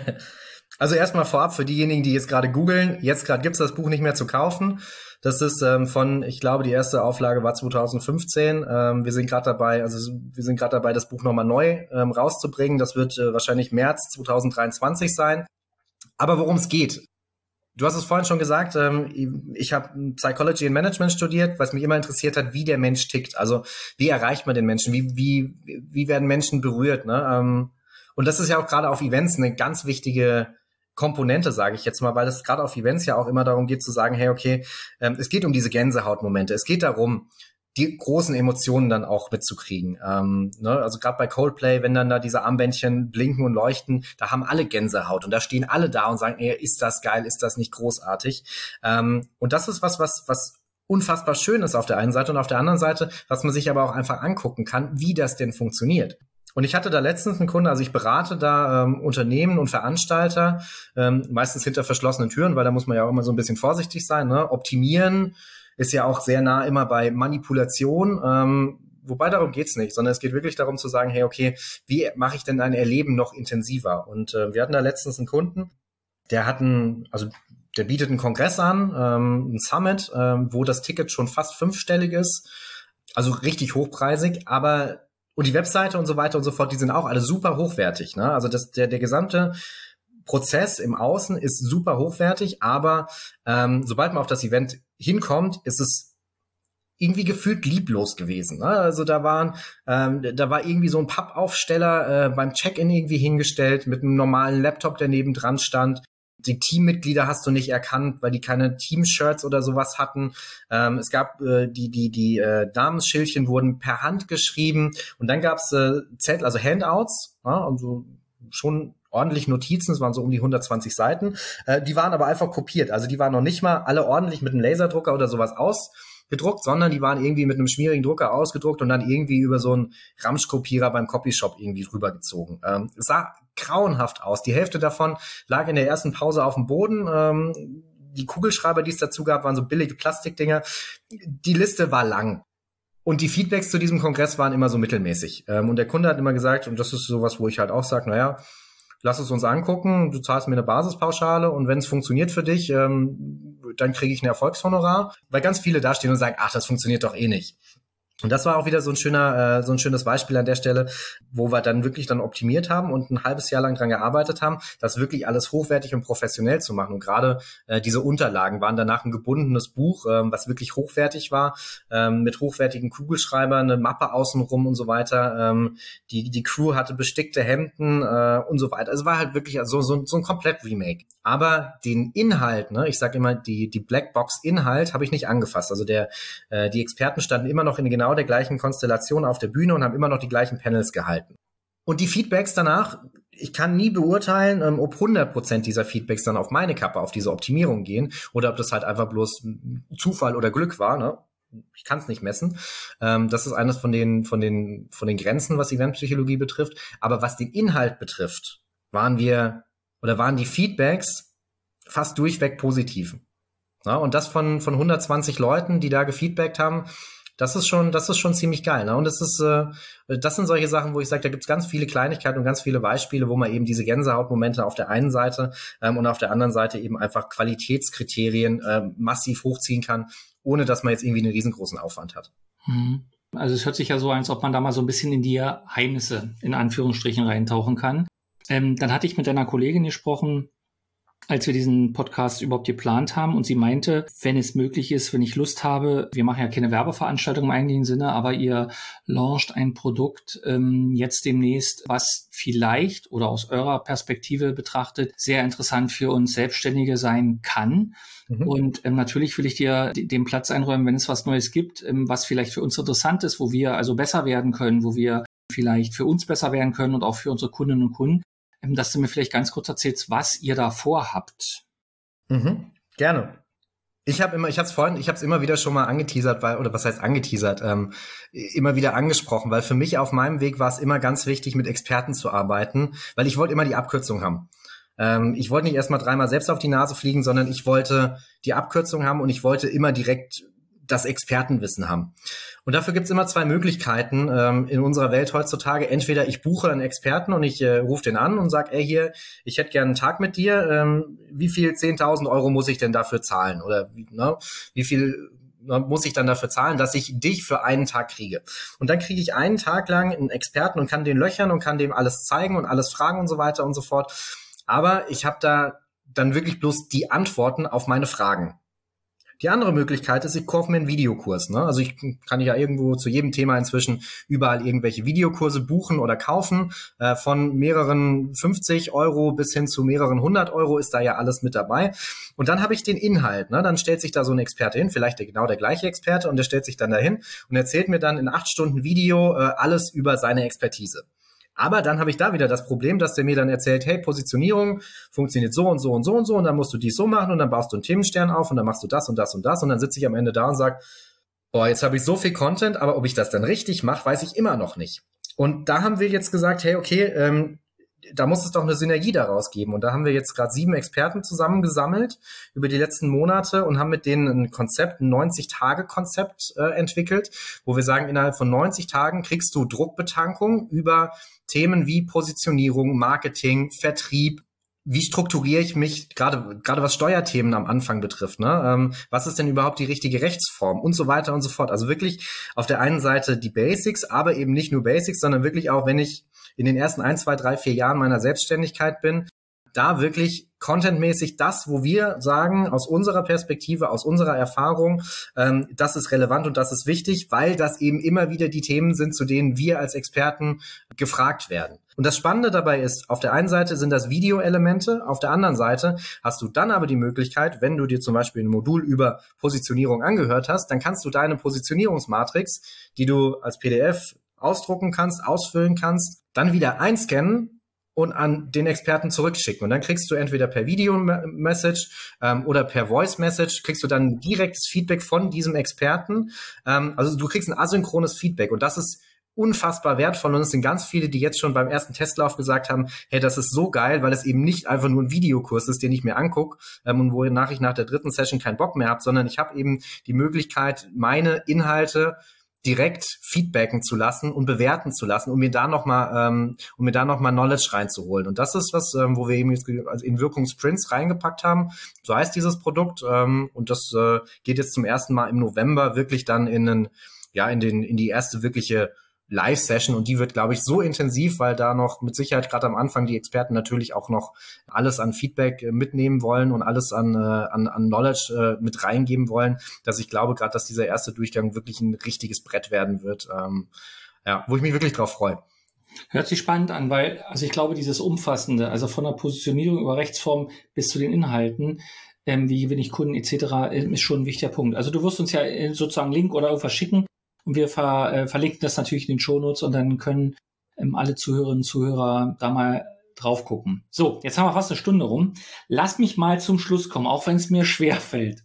Also erstmal vorab für diejenigen, die jetzt gerade googeln, jetzt gerade gibt's das Buch nicht mehr zu kaufen. Das ist ähm, von, ich glaube, die erste Auflage war zwanzig fünfzehn. Ähm, wir sind gerade dabei, also wir sind gerade dabei, das Buch nochmal neu ähm, rauszubringen. Das wird äh, wahrscheinlich März zwanzig dreiundzwanzig sein. Aber worum es geht? Du hast es vorhin schon gesagt, ähm, ich habe Psychology and Management studiert, was mich immer interessiert hat, wie der Mensch tickt. Also wie erreicht man den Menschen? Wie wie wie werden Menschen berührt? Ne? Ähm, und das ist ja auch gerade auf Events eine ganz wichtige Komponente, sage ich jetzt mal, weil es gerade auf Events ja auch immer darum geht zu sagen, hey, okay, ähm, es geht um diese Gänsehautmomente. Es geht darum, die großen Emotionen dann auch mitzukriegen. Ähm, ne? Also gerade bei Coldplay, wenn dann da diese Armbändchen blinken und leuchten, da haben alle Gänsehaut und da stehen alle da und sagen, ey, ist das geil, ist das nicht großartig? Ähm, und das ist was, was, was unfassbar schön ist auf der einen Seite und auf der anderen Seite, was man sich aber auch einfach angucken kann, wie das denn funktioniert. Und ich hatte da letztens einen Kunde, also ich berate da ähm, Unternehmen und Veranstalter, ähm, meistens hinter verschlossenen Türen, weil da muss man ja auch immer so ein bisschen vorsichtig sein. Ne? Optimieren ist ja auch sehr nah immer bei Manipulation, ähm, wobei darum geht's nicht, sondern es geht wirklich darum zu sagen, hey, okay, wie mache ich denn ein Erleben noch intensiver? Und äh, wir hatten da letztens einen Kunden, der hat einen, also der bietet einen Kongress an, ähm, ein Summit, ähm, wo das Ticket schon fast fünfstellig ist, also richtig hochpreisig, aber und die Webseite und so weiter und so fort, die sind auch alle super hochwertig. Ne? Also das, der, der gesamte Prozess im Außen ist super hochwertig, aber ähm, sobald man auf das Event hinkommt, ist es irgendwie gefühlt lieblos gewesen. Ne? Also da waren, ähm, da war irgendwie so ein Pappaufsteller äh, beim Check-in irgendwie hingestellt mit einem normalen Laptop, der nebendran stand. Die Teammitglieder hast du nicht erkannt, weil die keine Team-Shirts oder sowas hatten. Ähm, es gab äh, die die die äh, Namensschildchen wurden per Hand geschrieben und dann gab's äh, Zettel, also Handouts, ja, also schon ordentlich Notizen, es waren so um die hundertzwanzig Seiten. Äh, die waren aber einfach kopiert, also die waren noch nicht mal alle ordentlich mit einem Laserdrucker oder sowas ausgedruckt, sondern die waren irgendwie mit einem schmierigen Drucker ausgedruckt und dann irgendwie über so einen Ramschkopierer beim Copyshop irgendwie rübergezogen. Ähm, es sah grauenhaft aus. Die Hälfte davon lag in der ersten Pause auf dem Boden. Ähm, die Kugelschreiber, die es dazu gab, waren so billige Plastikdinger. Die Liste war lang. Und die Feedbacks zu diesem Kongress waren immer so mittelmäßig. Ähm, und der Kunde hat immer gesagt, und das ist sowas, wo ich halt auch sage, naja, lass es uns angucken, du zahlst mir eine Basispauschale und wenn es funktioniert für dich, ähm, dann kriege ich ein Erfolgshonorar. Weil ganz viele da stehen und sagen, ach, das funktioniert doch eh nicht. Und das war auch wieder so ein schöner, äh, so ein schönes Beispiel an der Stelle, wo wir dann wirklich dann optimiert haben und ein halbes Jahr lang dran gearbeitet haben, das wirklich alles hochwertig und professionell zu machen. Und gerade äh, diese Unterlagen waren danach ein gebundenes Buch, ähm, was wirklich hochwertig war, ähm, mit hochwertigen Kugelschreibern, eine Mappe außenrum und so weiter. Ähm, die die Crew hatte bestickte Hemden äh, und so weiter. Also war halt wirklich so so, so ein komplett Remake. Aber den Inhalt, ne, ich sage immer, die die Blackbox-Inhalt habe ich nicht angefasst. Also der äh, die Experten standen immer noch in genau der gleichen Konstellation auf der Bühne und haben immer noch die gleichen Panels gehalten. Und die Feedbacks danach, ich kann nie beurteilen, ähm, ob hundert Prozent dieser Feedbacks dann auf meine Kappe, auf diese Optimierung gehen oder ob das halt einfach bloß Zufall oder Glück war, ne? Ich kann es nicht messen. Ähm, das ist eines von den, von den, von den Grenzen, was Eventpsychologie betrifft. Aber was den Inhalt betrifft, waren wir oder waren die Feedbacks fast durchweg positiv. Ja, und das von, von hundertzwanzig Leuten, die da gefeedbackt haben, das ist schon, das ist schon ziemlich geil. Ne? Und das ist, äh, das sind solche Sachen, wo ich sage, da gibt's ganz viele Kleinigkeiten und ganz viele Beispiele, wo man eben diese Gänsehautmomente auf der einen Seite ähm, und auf der anderen Seite eben einfach Qualitätskriterien äh, massiv hochziehen kann, ohne dass man jetzt irgendwie einen riesengroßen Aufwand hat.
Also es hört sich ja so an, als ob man da mal so ein bisschen in die Geheimnisse in Anführungsstrichen reintauchen kann. Ähm, dann hatte ich mit einer Kollegin gesprochen, als wir diesen Podcast überhaupt geplant haben, und sie meinte, wenn es möglich ist, wenn ich Lust habe, wir machen ja keine Werbeveranstaltung im eigentlichen Sinne, aber ihr launcht ein Produkt ähm, jetzt demnächst, was vielleicht oder aus eurer Perspektive betrachtet sehr interessant für uns Selbstständige sein kann. Mhm. Und ähm, natürlich will ich dir d- den Platz einräumen, wenn es was Neues gibt, ähm, was vielleicht für uns interessant ist, wo wir also besser werden können, wo wir vielleicht für uns besser werden können und auch für unsere Kundinnen und Kunden. Dass du mir vielleicht ganz kurz erzählst, was ihr da vorhabt.
Mhm, gerne. Ich habe immer, ich habe es vorhin, ich habe es immer wieder schon mal angeteasert, weil, oder was heißt angeteasert, ähm, immer wieder angesprochen, weil für mich auf meinem Weg war es immer ganz wichtig, mit Experten zu arbeiten, weil ich wollte immer die Abkürzung haben. Ähm, ich wollte nicht erstmal dreimal selbst auf die Nase fliegen, sondern ich wollte die Abkürzung haben und ich wollte immer direkt das Expertenwissen haben. Und dafür gibt's immer zwei Möglichkeiten ähm, in unserer Welt heutzutage. Entweder ich buche einen Experten und ich äh, rufe den an und sage, ey hier, ich hätte gerne einen Tag mit dir. Ähm, wie viel zehntausend Euro muss ich denn dafür zahlen? Oder ne, wie viel ne, muss ich dann dafür zahlen, dass ich dich für einen Tag kriege? Und dann kriege ich einen Tag lang einen Experten und kann den löchern und kann dem alles zeigen und alles fragen und so weiter und so fort. Aber ich habe da dann wirklich bloß die Antworten auf meine Fragen. Die andere Möglichkeit ist, ich kaufe mir einen Videokurs. Ne? Also ich kann ja irgendwo zu jedem Thema inzwischen überall irgendwelche Videokurse buchen oder kaufen. Äh, von mehreren fünfzig Euro bis hin zu mehreren hundert Euro ist da ja alles mit dabei. Und dann habe ich den Inhalt. Ne? Dann stellt sich da so ein Experte hin, vielleicht der, genau der gleiche Experte, und der stellt sich dann dahin und erzählt mir dann in acht Stunden Video äh, alles über seine Expertise. Aber dann habe ich da wieder das Problem, dass der mir dann erzählt, hey, Positionierung funktioniert so und so und so und so und dann musst du dies so machen und dann baust du einen Themenstern auf und dann machst du das und das und das und dann sitze ich am Ende da und sage, boah, jetzt habe ich so viel Content, aber ob ich das dann richtig mache, weiß ich immer noch nicht. Und da haben wir jetzt gesagt, hey, okay, ähm, da muss es doch eine Synergie daraus geben. Und da haben wir jetzt gerade sieben Experten zusammengesammelt über die letzten Monate und haben mit denen ein Konzept, ein neunzig-Tage-Konzept äh, entwickelt, wo wir sagen, innerhalb von neunzig Tagen kriegst du Druckbetankung über Themen wie Positionierung, Marketing, Vertrieb. Wie strukturiere ich mich, gerade gerade was Steuerthemen am Anfang betrifft, ne? Ähm, was ist denn überhaupt die richtige Rechtsform und so weiter und so fort. Also wirklich auf der einen Seite die Basics, aber eben nicht nur Basics, sondern wirklich auch, wenn ich in den ersten ein, zwei, drei, vier Jahren meiner Selbstständigkeit bin, da wirklich contentmäßig das, wo wir sagen, aus unserer Perspektive, aus unserer Erfahrung, ähm, das ist relevant und das ist wichtig, weil das eben immer wieder die Themen sind, zu denen wir als Experten gefragt werden. Und das Spannende dabei ist, auf der einen Seite sind das Videoelemente, auf der anderen Seite hast du dann aber die Möglichkeit, wenn du dir zum Beispiel ein Modul über Positionierung angehört hast, dann kannst du deine Positionierungsmatrix, die du als P D F ausdrucken kannst, ausfüllen kannst, dann wieder einscannen und an den Experten zurückschicken. Und dann kriegst du entweder per Video-Message ähm, oder per Voice-Message, kriegst du dann direktes Feedback von diesem Experten. Ähm, also du kriegst ein asynchrones Feedback und das ist unfassbar wertvoll. Und es sind ganz viele, die jetzt schon beim ersten Testlauf gesagt haben, hey, das ist so geil, weil es eben nicht einfach nur ein Videokurs ist, den ich mir angucke ähm, und wonach ich nach der dritten Session keinen Bock mehr habe, sondern ich habe eben die Möglichkeit, meine Inhalte direkt feedbacken zu lassen und bewerten zu lassen, um mir da nochmal ähm, um mir da noch mal Knowledge reinzuholen. Und das ist was, ähm, wo wir eben jetzt in Wirkungsprints reingepackt haben. So heißt dieses Produkt. Ähm, und das äh, geht jetzt zum ersten Mal im November wirklich dann in den, ja, in den, in die erste wirkliche Live-Session, und die wird, glaube ich, so intensiv, weil da noch mit Sicherheit gerade am Anfang die Experten natürlich auch noch alles an Feedback äh, mitnehmen wollen und alles an, äh, an, an Knowledge äh, mit reingeben wollen, dass ich glaube gerade, dass dieser erste Durchgang wirklich ein richtiges Brett werden wird, ähm, ja, wo ich mich wirklich drauf freue.
Hört sich spannend an, weil, also ich glaube, dieses Umfassende, also von der Positionierung über Rechtsform bis zu den Inhalten, ähm, wie gewinne ich Kunden et cetera, äh, ist schon ein wichtiger Punkt. Also du wirst uns ja sozusagen einen Link oder irgendwas schicken, und wir ver, äh, verlinken das natürlich in den Shownotes, und dann können ähm, alle Zuhörerinnen und Zuhörer da mal drauf gucken. So, jetzt haben wir fast eine Stunde rum. Lass mich mal zum Schluss kommen, auch wenn es mir schwer fällt.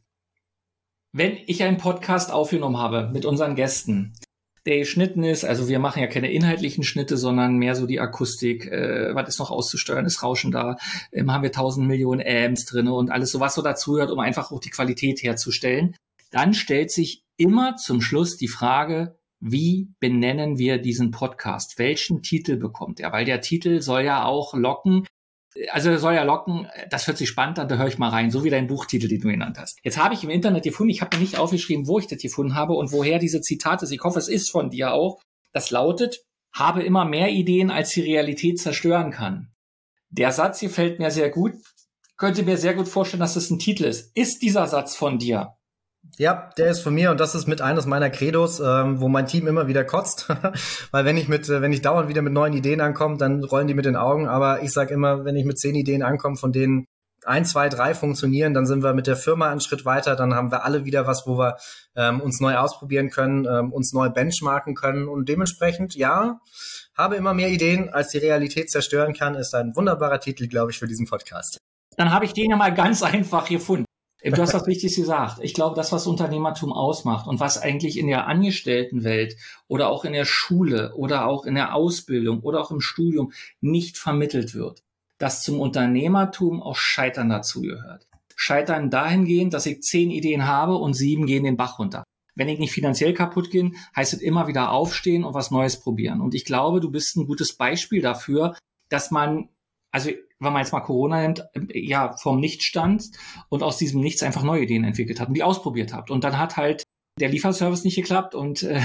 Wenn ich einen Podcast aufgenommen habe mit unseren Gästen, der geschnitten ist, also wir machen ja keine inhaltlichen Schnitte, sondern mehr so die Akustik, äh, was ist noch auszusteuern, ist Rauschen da, ähm, haben wir tausend Millionen Amps drin und alles so, was so dazugehört, um einfach auch die Qualität herzustellen. Dann stellt sich immer zum Schluss die Frage, wie benennen wir diesen Podcast? Welchen Titel bekommt er? Weil der Titel soll ja auch locken, also soll ja locken, das hört sich spannend an, da höre ich mal rein, so wie dein Buchtitel, den du genannt hast. Jetzt habe ich im Internet gefunden, ich habe mir nicht aufgeschrieben, wo ich das gefunden habe und woher diese Zitat ist. Ich hoffe, es ist von dir auch. Das lautet, habe immer mehr Ideen, als die Realität zerstören kann. Der Satz hier fällt mir sehr gut. Könnte mir sehr gut vorstellen, dass das ein Titel ist. Ist dieser Satz von dir?
Ja, der ist von mir und das ist mit eines meiner Credos, ähm, wo mein Team immer wieder kotzt, weil wenn ich mit, wenn ich dauernd wieder mit neuen Ideen ankomme, dann rollen die mit den Augen, aber ich sag immer, wenn ich mit zehn Ideen ankomme, von denen ein, zwei, drei funktionieren, dann sind wir mit der Firma einen Schritt weiter, dann haben wir alle wieder was, wo wir ähm, uns neu ausprobieren können, ähm, uns neu benchmarken können und dementsprechend, ja, habe immer mehr Ideen, als die Realität zerstören kann, ist ein wunderbarer Titel, glaube ich, für diesen Podcast.
Dann habe ich den ja mal ganz einfach gefunden. Du hast was Wichtiges gesagt. Ich glaube, das, was Unternehmertum ausmacht und was eigentlich in der Angestelltenwelt oder auch in der Schule oder auch in der Ausbildung oder auch im Studium nicht vermittelt wird, dass zum Unternehmertum auch Scheitern dazugehört. Scheitern dahingehend, dass ich zehn Ideen habe und sieben gehen den Bach runter. Wenn ich nicht finanziell kaputt gehe, heißt es immer wieder aufstehen und was Neues probieren. Und ich glaube, du bist ein gutes Beispiel dafür, dass man, also wenn man jetzt mal Corona nimmt, ja, vom Nichts stand und aus diesem Nichts einfach neue Ideen entwickelt hat und die ausprobiert habt. Und dann hat halt der Lieferservice nicht geklappt und äh,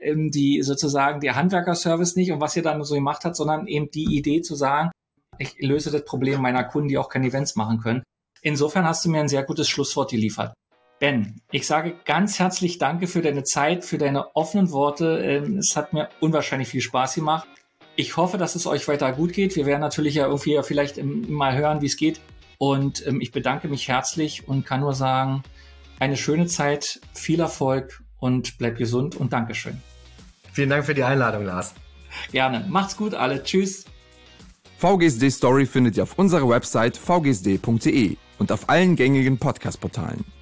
die sozusagen der Handwerkerservice nicht und was ihr dann so gemacht hat, sondern eben die Idee zu sagen, ich löse das Problem meiner Kunden, die auch keine Events machen können. Insofern hast du mir ein sehr gutes Schlusswort geliefert. Ben, ich sage ganz herzlich Danke für deine Zeit, für deine offenen Worte. Es hat mir unwahrscheinlich viel Spaß gemacht. Ich hoffe, dass es euch weiter gut geht. Wir werden natürlich ja irgendwie vielleicht mal hören, wie es geht. Und ähm, ich bedanke mich herzlich und kann nur sagen, eine schöne Zeit, viel Erfolg und bleib gesund und Dankeschön.
Vielen Dank für die Einladung, Lars.
Gerne. Macht's gut, alle. Tschüss.
V G S D Story findet ihr auf unserer Website v g s d punkt d e und auf allen gängigen Podcast-Portalen.